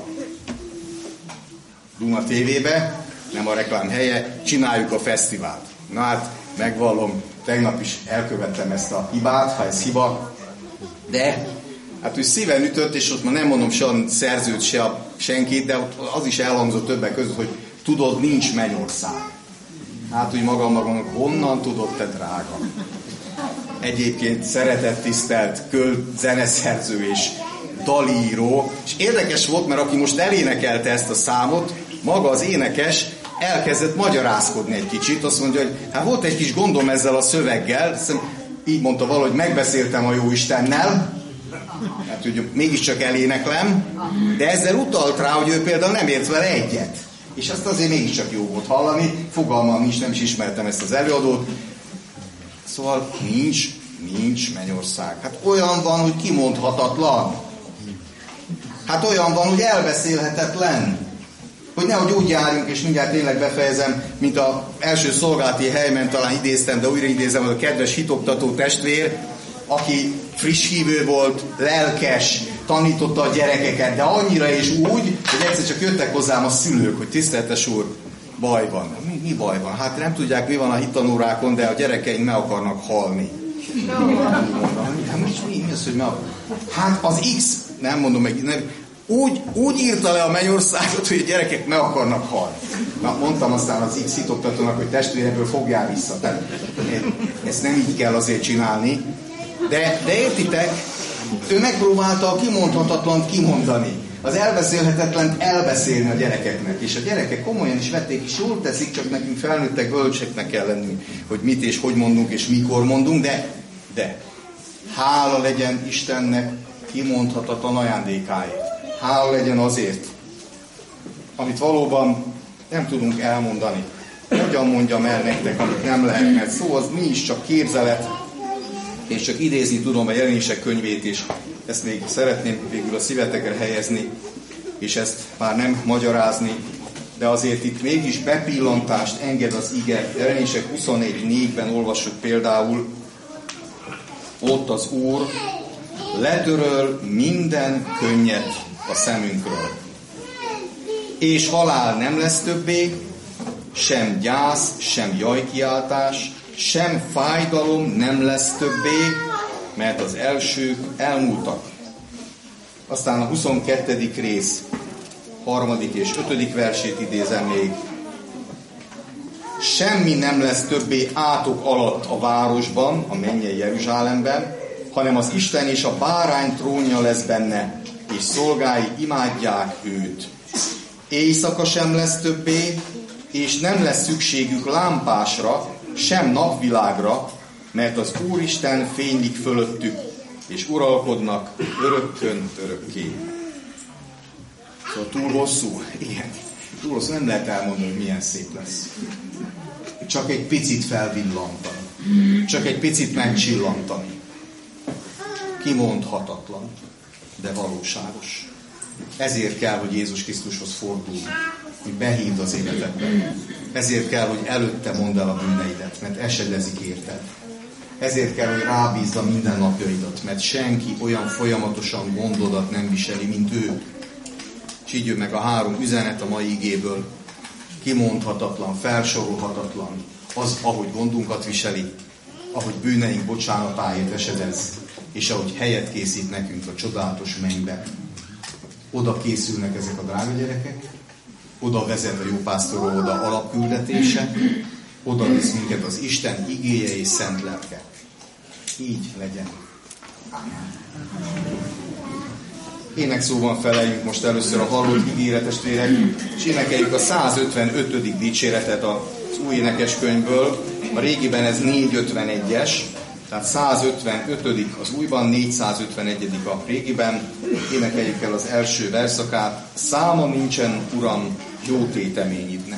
Duna TV-be, nem a reklám helye, csináljuk a fesztivált. Na hát, megvallom, tegnap is elkövettem ezt a hibát, ha ez hiba, de hát úgy szíven ütött, és ott már nem mondom se a szerzőt, se a senkit, de ott az is elhangzott többek között, hogy tudod, nincs mennyország. Hát úgy magamnak, honnan tudod, te drága? Egyébként szeretett, tisztelt zeneszerző és dalíró, és érdekes volt, mert aki most elénekelte ezt a számot, maga az énekes elkezdett magyarázkodni egy kicsit, azt mondja, hogy hát volt egy kis gondom ezzel a szöveggel, így mondta valahogy, megbeszéltem a Jóistennel, hát hogy mégiscsak eléneklem, de ezzel utalt rá, hogy ő például nem ért vele egyet. És azt azért mégiscsak jó volt hallani, fogalmam nincs, nem is ismertem ezt az előadót. Szóval nincs mennyország. Hát olyan van, hogy kimondhatatlan. Hát olyan van, hogy elbeszélhetetlen. Hogy nehogy úgy járjunk, és mindjárt tényleg befejezem, mint az első szolgálati helyben talán idéztem, de újra idézem, az a kedves hitoktató testvér, aki friss hívő volt, lelkes, tanította a gyerekeket, de annyira és úgy, hogy egyszer csak jöttek hozzám a szülők, hogy tiszteltes úr, baj van. Mi baj van? Hát nem tudják, mi van a hittanórákon, de a gyerekeink meg akarnak halni. Mi az, hogy hát az X, nem mondom meg, nem, úgy írta le a mennyországot, hogy a gyerekek meg akarnak halni. Na, mondtam aztán az X hitoktatónak, hogy testvéreből fogjál vissza. Tehát ezt nem így kell azért csinálni. De értitek, ő megpróbálta a kimondhatatlant kimondani. Az elbeszélhetetlent elbeszélni a gyerekeknek. És a gyerekek komolyan is vették, és jól teszik, csak nekünk felnőttek bölcseknek kell lenni, hogy mit és hogy mondunk, és mikor mondunk, de hála legyen Istennek kimondhatatlan ajándékáért. Hála legyen azért, amit valóban nem tudunk elmondani. Hogyan mondjam el nektek, amit nem lehet, mert szó az mi is csak képzelet, és csak idézni tudom a Jelenések könyvét is. Ezt még szeretném végül a szívetekre helyezni, és ezt már nem magyarázni, de azért itt mégis bepillantást enged az ige. Jelenések 24:4-ben olvassuk például, ott az Úr letöröl minden könnyet a szemünkről. És halál nem lesz többé, sem gyász, sem jajkiáltás, sem fájdalom nem lesz többé, mert az elsők elmúltak. Aztán a 22. rész 3. és 5. versét idézem még. Semmi nem lesz többé átok alatt a városban, a mennyei Jeruzsálemben, hanem az Isten és a bárány trónja lesz benne, és szolgái imádják őt. Éjszaka sem lesz többé, és nem lesz szükségük lámpásra, sem napvilágra, mert az Úristen fénylik fölöttük, és uralkodnak örökkön örökké. Szóval túl hosszú? Igen. Túl hosszú, nem lehet elmondani, hogy milyen szép lesz. Csak egy picit felvillantani. Csak egy picit megcsillantani. Kimondhatatlan, de valóságos. Ezért kell, hogy Jézus Krisztushoz fordulj, hogy behívd az életedbe. Ezért kell, hogy előtte mondd el a bűneidet, mert esedezik érted. Ezért kell, hogy rábízd a mindennapjaidat, mert senki olyan folyamatosan gondodat nem viseli, mint ő. És így jön meg a 3 üzenet a mai igéből. Kimondhatatlan, felsorolhatatlan. Az, ahogy gondunkat viseli, ahogy bűneink bocsánatáért esedez, és ahogy helyet készít nekünk a csodálatos mennybe. Oda készülnek ezek a drága gyerekek, oda vezet a jópásztor oda alapküldetése, oda visz minket az Isten igéje és szent lelke. Így legyen. Amen. Énekszóban feleljünk most először a hallott igére, testvérek, és énekeljük a 155. dicséretet az új énekeskönyvből. A régiben ez 451-es, tehát 155. az újban, 451. a régiben. Énekeljük el az első verszakát. Száma nincsen, Uram, jó téteményidnek.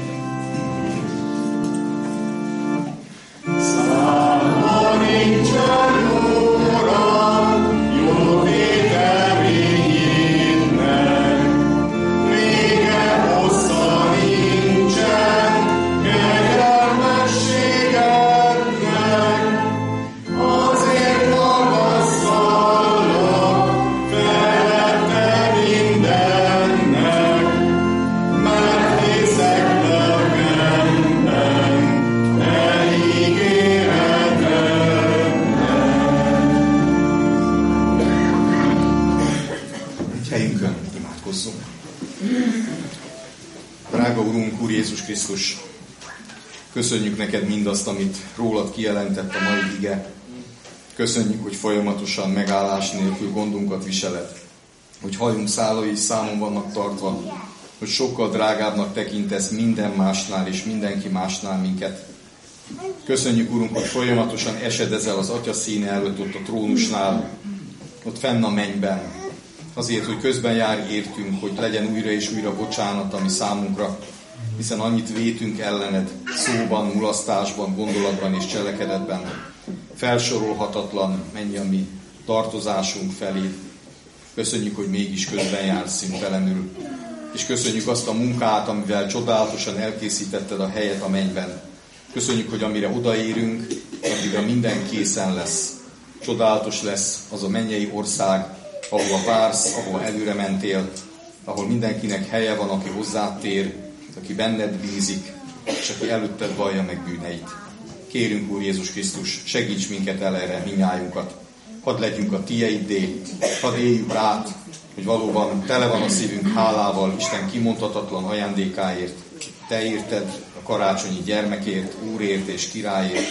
Száma nincsen, Jézus Krisztus, köszönjük neked mindazt, amit rólad kijelentett a mai ige. Köszönjük, hogy folyamatosan megállás nélkül gondunkat viseled, hogy hajunk szálai számon vannak tartva, hogy sokkal drágábbnak tekintesz minden másnál és mindenki másnál minket. Köszönjük, Urunk, hogy folyamatosan esedezel az Atya színe előtt ott a trónusnál, ott fenn a mennyben, azért, hogy közben jár értünk, hogy legyen újra és újra bocsánat, ami számunkra, hiszen annyit vétünk ellened szóban, mulasztásban, gondolatban és cselekedetben. Felsorolhatatlan mennyi a mi tartozásunk felé. Köszönjük, hogy mégis közben jársz szüntelenül. És köszönjük azt a munkát, amivel csodálatosan elkészítetted a helyet a mennyben. Köszönjük, hogy amire odaérünk, addigra minden készen lesz. Csodálatos lesz az a mennyei ország, ahova vársz, ahova előre mentél, ahol mindenkinek helye van, aki hozzád tér, aki benned bízik, és aki előtted vallja meg bűneit. Kérünk, Úr Jézus Krisztus, segíts minket el erre minnyájunkat. Hadd legyünk a tieiddé, hadd éljük át, hogy valóban tele van a szívünk hálával Isten kimondhatatlan ajándékáért. Te érted a karácsonyi gyermekért, Úrért és Királyért.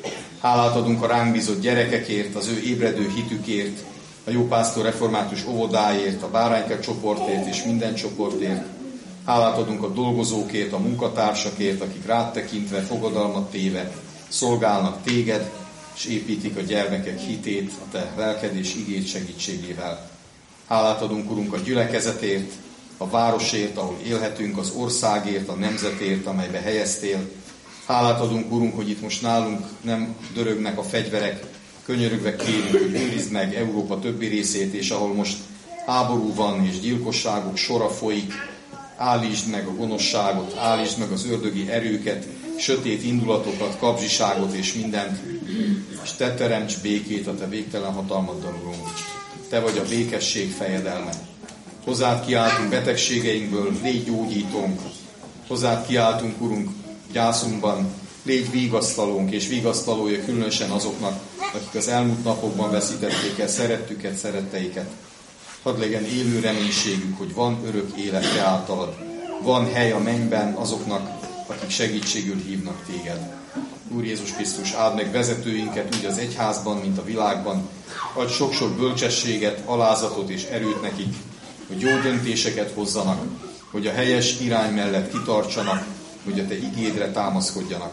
Hálát adunk a ránk bízott gyerekekért, az ő ébredő hitükért, a Jópásztor református óvodáért, a Bárányka csoportért és minden csoportért. Hálát adunk a dolgozókért, a munkatársakért, akik rád tekintve, fogadalmat téve szolgálnak téged, és építik a gyermekek hitét a te lelked és igéd segítségével. Hálát adunk, Urunk, a gyülekezetért, a városért, ahol élhetünk, az országért, a nemzetért, amelybe helyeztél. Hálát adunk, Urunk, hogy itt most nálunk nem dörögnek a fegyverek, könyörögve kérünk, hogy őrizd meg Európa többi részét, és ahol most háború van és gyilkosságok sora folyik, állítsd meg a gonoszságot, állítsd meg az ördögi erőket, sötét indulatokat, kapzsiságot és mindent, és te teremts békét a te végtelen hatalmaddal, Urunk. Te vagy a békesség fejedelme. Hozzád kiáltunk betegségeinkből, légy gyógyítónk. Hozzád kiáltunk, Urunk, gyászunkban, légy vigasztalónk, és vigasztalója különösen azoknak, akik az elmúlt napokban veszítették el szerettüket, szeretteiket. Hadd legyen élő reménységük, hogy van örök élet te általad. Van hely a mennyben azoknak, akik segítségül hívnak téged. Úr Jézus Krisztus, áld meg vezetőinket úgy az egyházban, mint a világban. Adj sok-sok bölcsességet, alázatot és erőt nekik, hogy jó döntéseket hozzanak, hogy a helyes irány mellett kitartsanak, hogy a te igédre támaszkodjanak.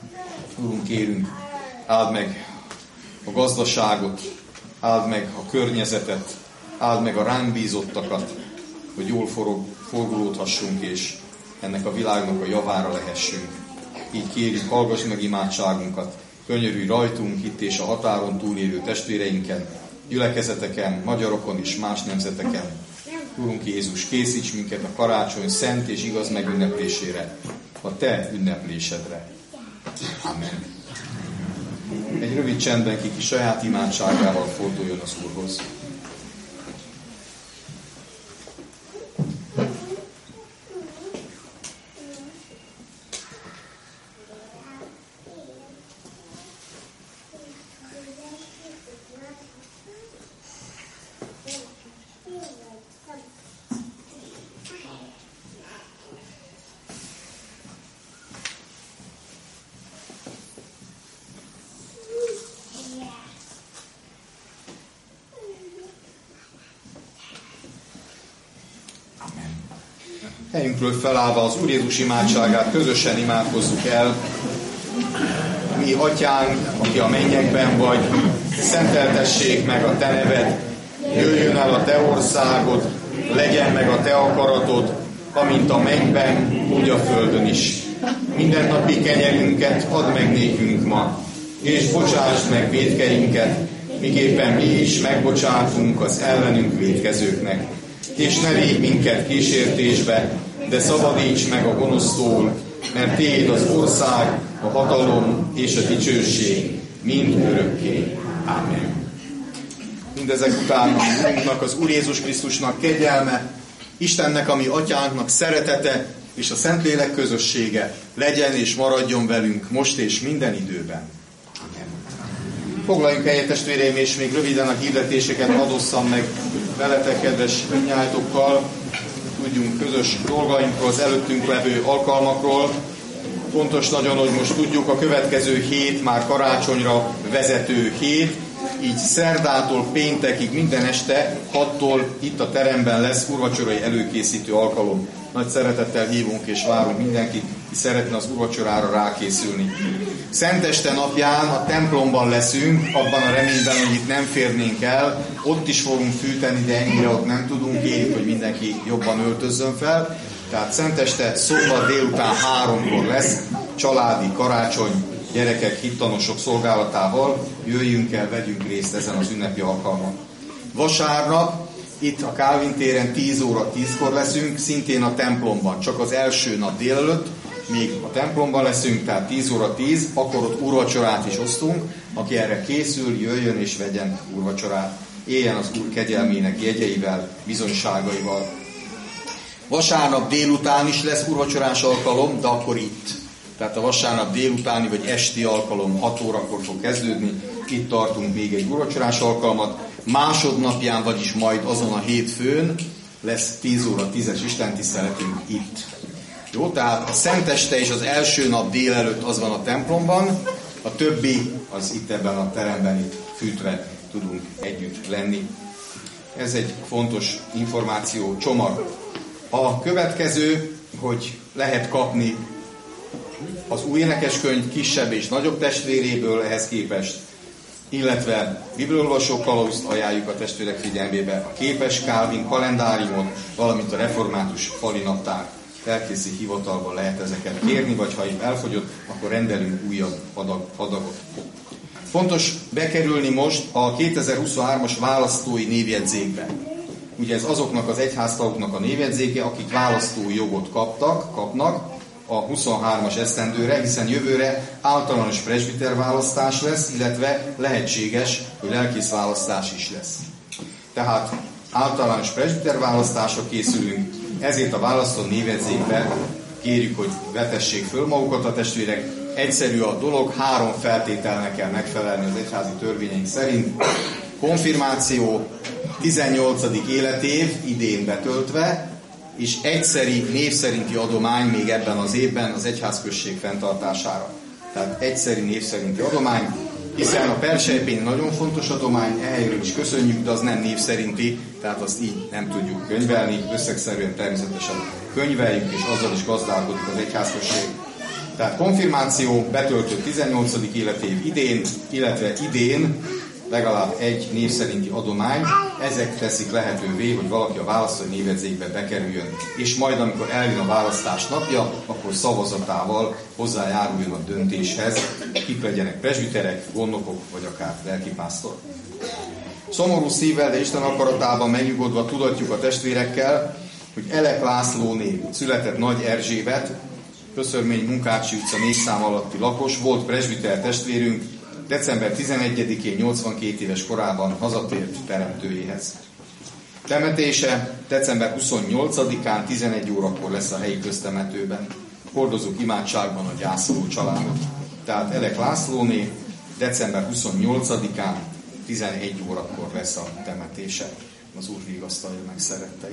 Urunk, kérünk, áld meg a gazdaságot, áld meg a környezetet, áld meg a ránk bízottakat, hogy jól forgolódhassunk, és ennek a világnak a javára lehessünk. Így kérjük, hallgass meg imádságunkat, könyörülj rajtunk itt és a határon túlélő testvéreinken, gyülekezeteken, magyarokon és más nemzeteken. Urunk Jézus, készíts minket a karácsony szent és igaz megünneplésére, a te ünneplésedre. Amen. Egy rövid csendben kiki saját imádságával forduljon az Úrhoz. Helyünkről felállva az Úr Jézus imádságát közösen imádkozzuk el. Mi Atyánk, aki a mennyekben vagy, szenteltessék meg a te neved, jöjjön el a te országod, legyen meg a te akaratod, amint a mennyben, úgy a földön is. Mindennapi kenyerünket add meg nékünk ma, és bocsásd meg vétkeinket, miképpen mi is megbocsátunk az ellenünk vétkezőknek. És ne védj minket kísértésbe, de szabadíts meg a gonosztól, mert tiéd az ország, a hatalom és a dicsőség mind örökké. Amen. Mindezek után a Úrunknak, az Úr Jézus Krisztusnak kegyelme, Istennek, ami Atyánknak szeretete és a Szentlélek közössége legyen és maradjon velünk most és minden időben. Amen. Foglaljunk helyet, testvéreim, és még röviden a hirdetéseket adosszam meg veletek, kedves mindnyájtokkal. tudjunk közös dolgainkról, az előttünk levő alkalmakról. Fontos nagyon, hogy most tudjuk, a következő hét már karácsonyra vezető hét, így szerdától péntekig minden este 6-tól itt a teremben lesz úrvacsorai előkészítő alkalom. Nagy szeretettel hívunk és várunk mindenkit, ki szeretne az úrvacsorára rákészülni. Szenteste napján a templomban leszünk, abban a reményben, hogy itt nem férnénk el, ott is fogunk fűteni, de ennyire ott nem tudunk, kérjük, hogy mindenki jobban öltözzön fel. Tehát szenteste szombat délután 3-kor lesz családi karácsony, gyerekek, hittanosok szolgálatával. Jöjjünk el, vegyünk részt ezen az ünnepi alkalmon. Vasárnap itt a Kálvin téren 10 óra 10-kor leszünk, szintén a templomban, csak az első nap délelőtt, még a templomban leszünk, tehát 10 óra 10, akkor ott úrvacsorát is osztunk. Aki erre készül, jöjjön és vegyen úrvacsorát. Éljen az Úr kegyelmének jegyeivel, bizonyságaival. Vasárnap délután is lesz úrvacsorás alkalom, de akkor itt. Tehát a vasárnap délutáni vagy esti alkalom 6 órakor fog kezdődni. Itt tartunk még egy úrvacsorás alkalmat. Másodnapján, vagyis majd azon a hétfőn lesz 10 óra 10-es istentiszteletünk itt. Jó, tehát a szenteste és az első nap délelőtt az van a templomban, a többi az itt ebben a teremben itt fűtve tudunk együtt lenni. Ez egy fontos információ csomag. A következő, hogy lehet kapni az új énekeskönyv kisebb és nagyobb testvéréből ehhez képest, illetve bibliaolvasó kalauzt ajánljuk a testvérek figyelmébe, a képes Kálvin kalendáriumot, valamint a református fali naptár. Lelkészi hivatalban lehet ezeket kérni, vagy ha itt elfogyott, akkor rendelünk újabb adagot. Fontos bekerülni most a 2023-as választói névjegyzékbe. Ugye ez azoknak az egyháztagoknak a névjegyzéke, akik választói jogot kapnak a 23-as esztendőre, hiszen jövőre általános presbiterválasztás lesz, illetve lehetséges, hogy lelkészválasztás is lesz. Tehát általános presbiterválasztásra készülünk, ezért a választó névjegyzékbe kérjük, hogy vetessék föl magukat a testvérek. Egyszerű a dolog, 3 feltételnek kell megfelelni az egyházi törvényeink szerint. Konfirmáció, 18. életév idén betöltve, és egyszeri név szerinti adomány még ebben az évben az egyházközség fenntartására. Tehát egyszeri név szerinti adomány, hiszen a persejpény nagyon fontos adomány, ehelyről is köszönjük, de az nem név szerinti, tehát azt így nem tudjuk könyvelni, összegszerűen természetesen könyveljük, és azzal is gazdálkodik az egyházközség. Tehát konfirmáció, betöltött 18. életév idén, illetve idén legalább egy név szerinti adomány, ezek teszik lehetővé, hogy valaki a választói névjegyzékbe bekerüljön, és majd amikor eljön a választás napja, akkor szavazatával hozzájáruljon a döntéshez, kik legyenek presbiterek, gondnokok, vagy akár lelkipásztor. Szomorú szívvel, de Isten akaratában megnyugodva tudatjuk a testvérekkel, hogy Elek Lászlóné született Nagy Erzsébet, Köszörmény Munkácsi utca 4 szám alatti lakos, volt presbiter testvérünk, december 11-én 82 éves korában hazatért teremtőjéhez. Temetése december 28-án 11 órakor lesz a helyi köztemetőben. Hordozunk imádságban a gyászoló családot. Tehát Elek Lászlóné december 28-án 11 órakor lesz a temetése. Az Úr vigasztalja meg szeretteit.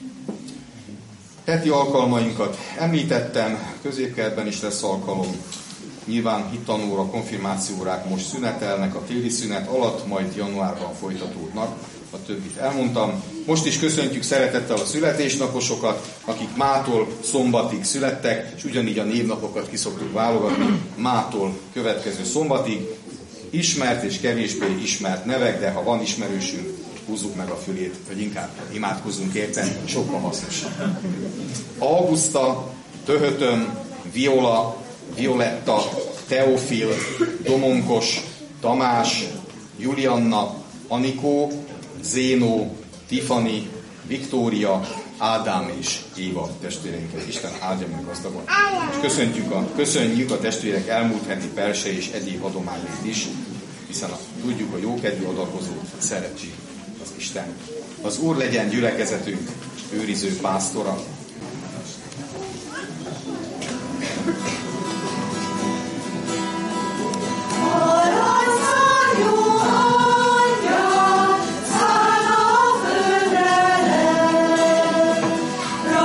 Heti alkalmainkat említettem, Középkertben is lesz alkalom. Nyilván hittanóra, konfirmációórák most szünetelnek a téli szünet alatt, majd januárban folytatódnak. A többit elmondtam. Most is köszöntjük szeretettel a születésnaposokat, akik mától szombatig születtek, és ugyanígy a névnapokat ki szoktuk válogatni mától következő szombatig. Ismert és kevésbé ismert nevek, de ha van ismerősünk, húzzuk meg a fülét, vagy inkább imádkozzunk érte, sokkal hasznosabb. Auguszta, Töhötön, Viola, Violetta, Teofil, Domonkos, Tamás, Julianna, Anikó, Zénó, Tiffany, Viktória, Ádám és Éva testvéreinket. Isten áldja meg gazdagon. És köszönjük a testvérek elmúlt heti perse és egyéb adományait is, hiszen tudjuk, a jókedvű adakozót szereti az Isten. Az Úr legyen gyülekezetünk őriző pásztora. Rajta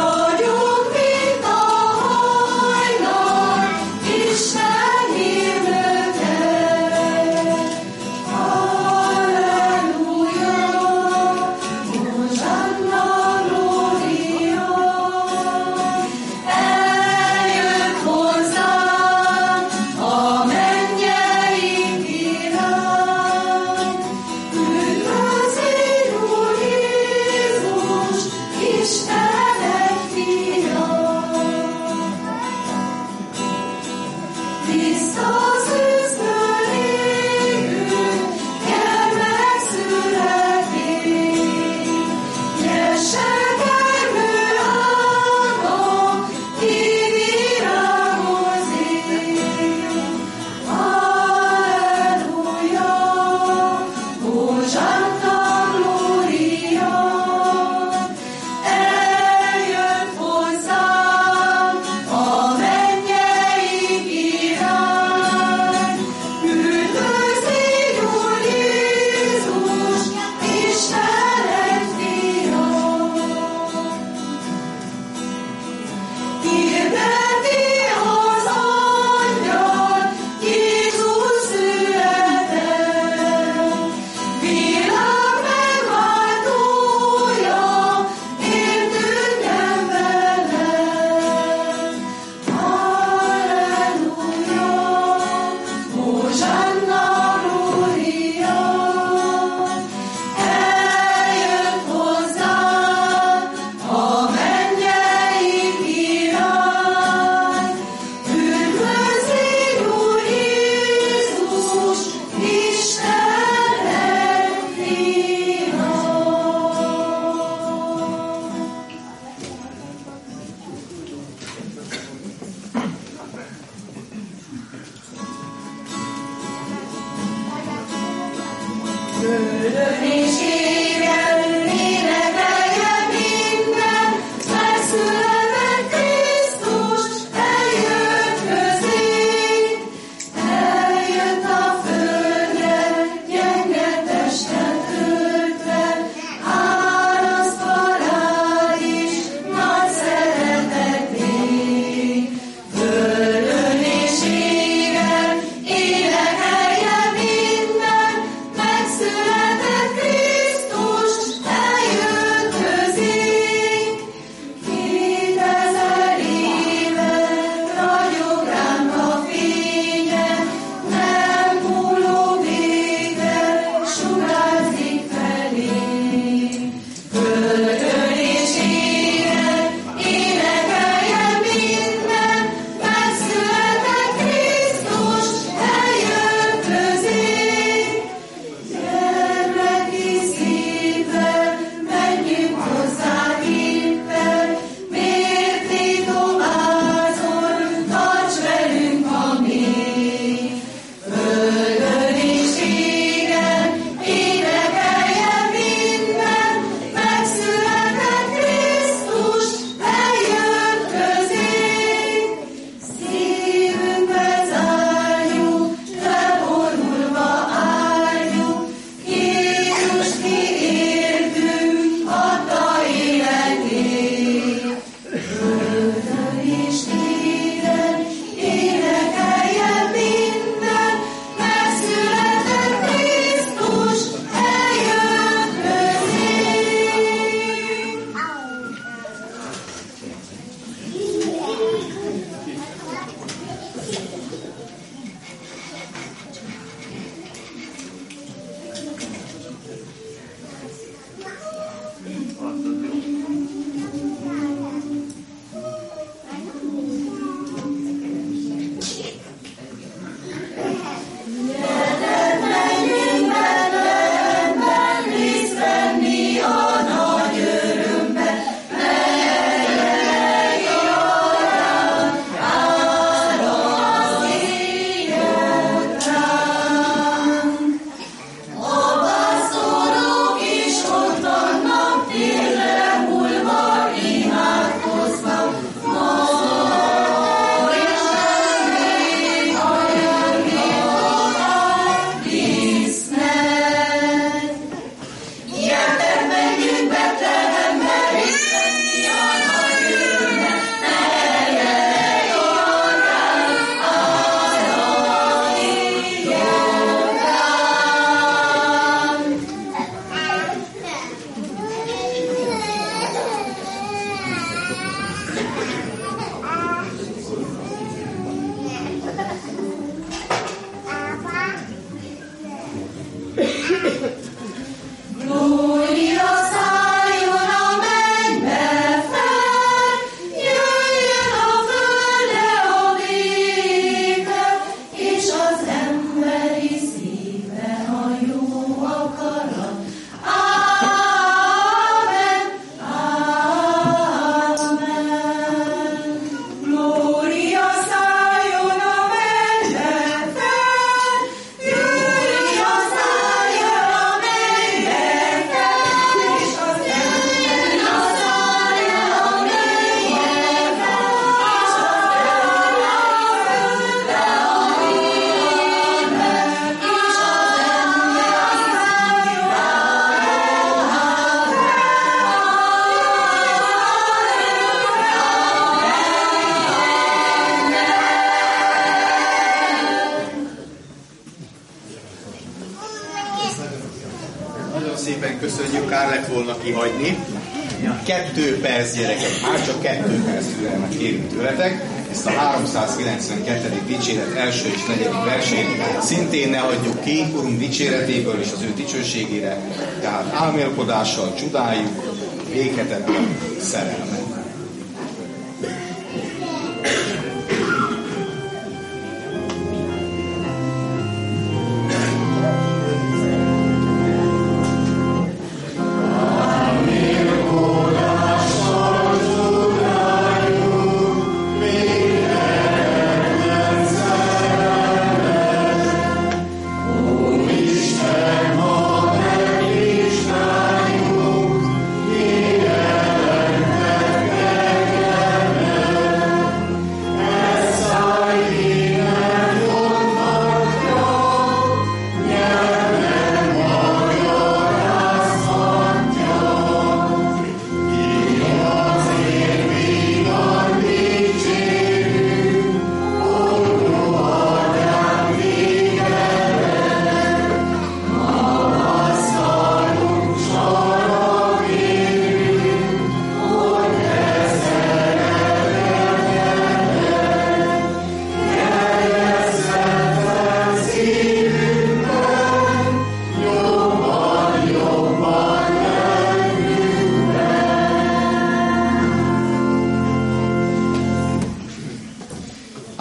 szépen köszönjük, kár lett volna kihagyni. 2 perc, gyerekek, már csak 2 perc türelmet kérünk tőletek. Ezt a 392. dicséret első és 4. versét szintén ne hagyjuk ki, Urunk dicséretéből és az ő dicsőségére, tehát álmélkodással csodáljuk véghetetlen szerelmet. Isten,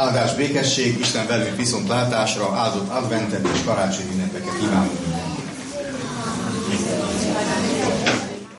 Áldás, békesség, Isten velünk viszontlátásra, áldott adventet és karácsonyi ünnepeket kívánunk!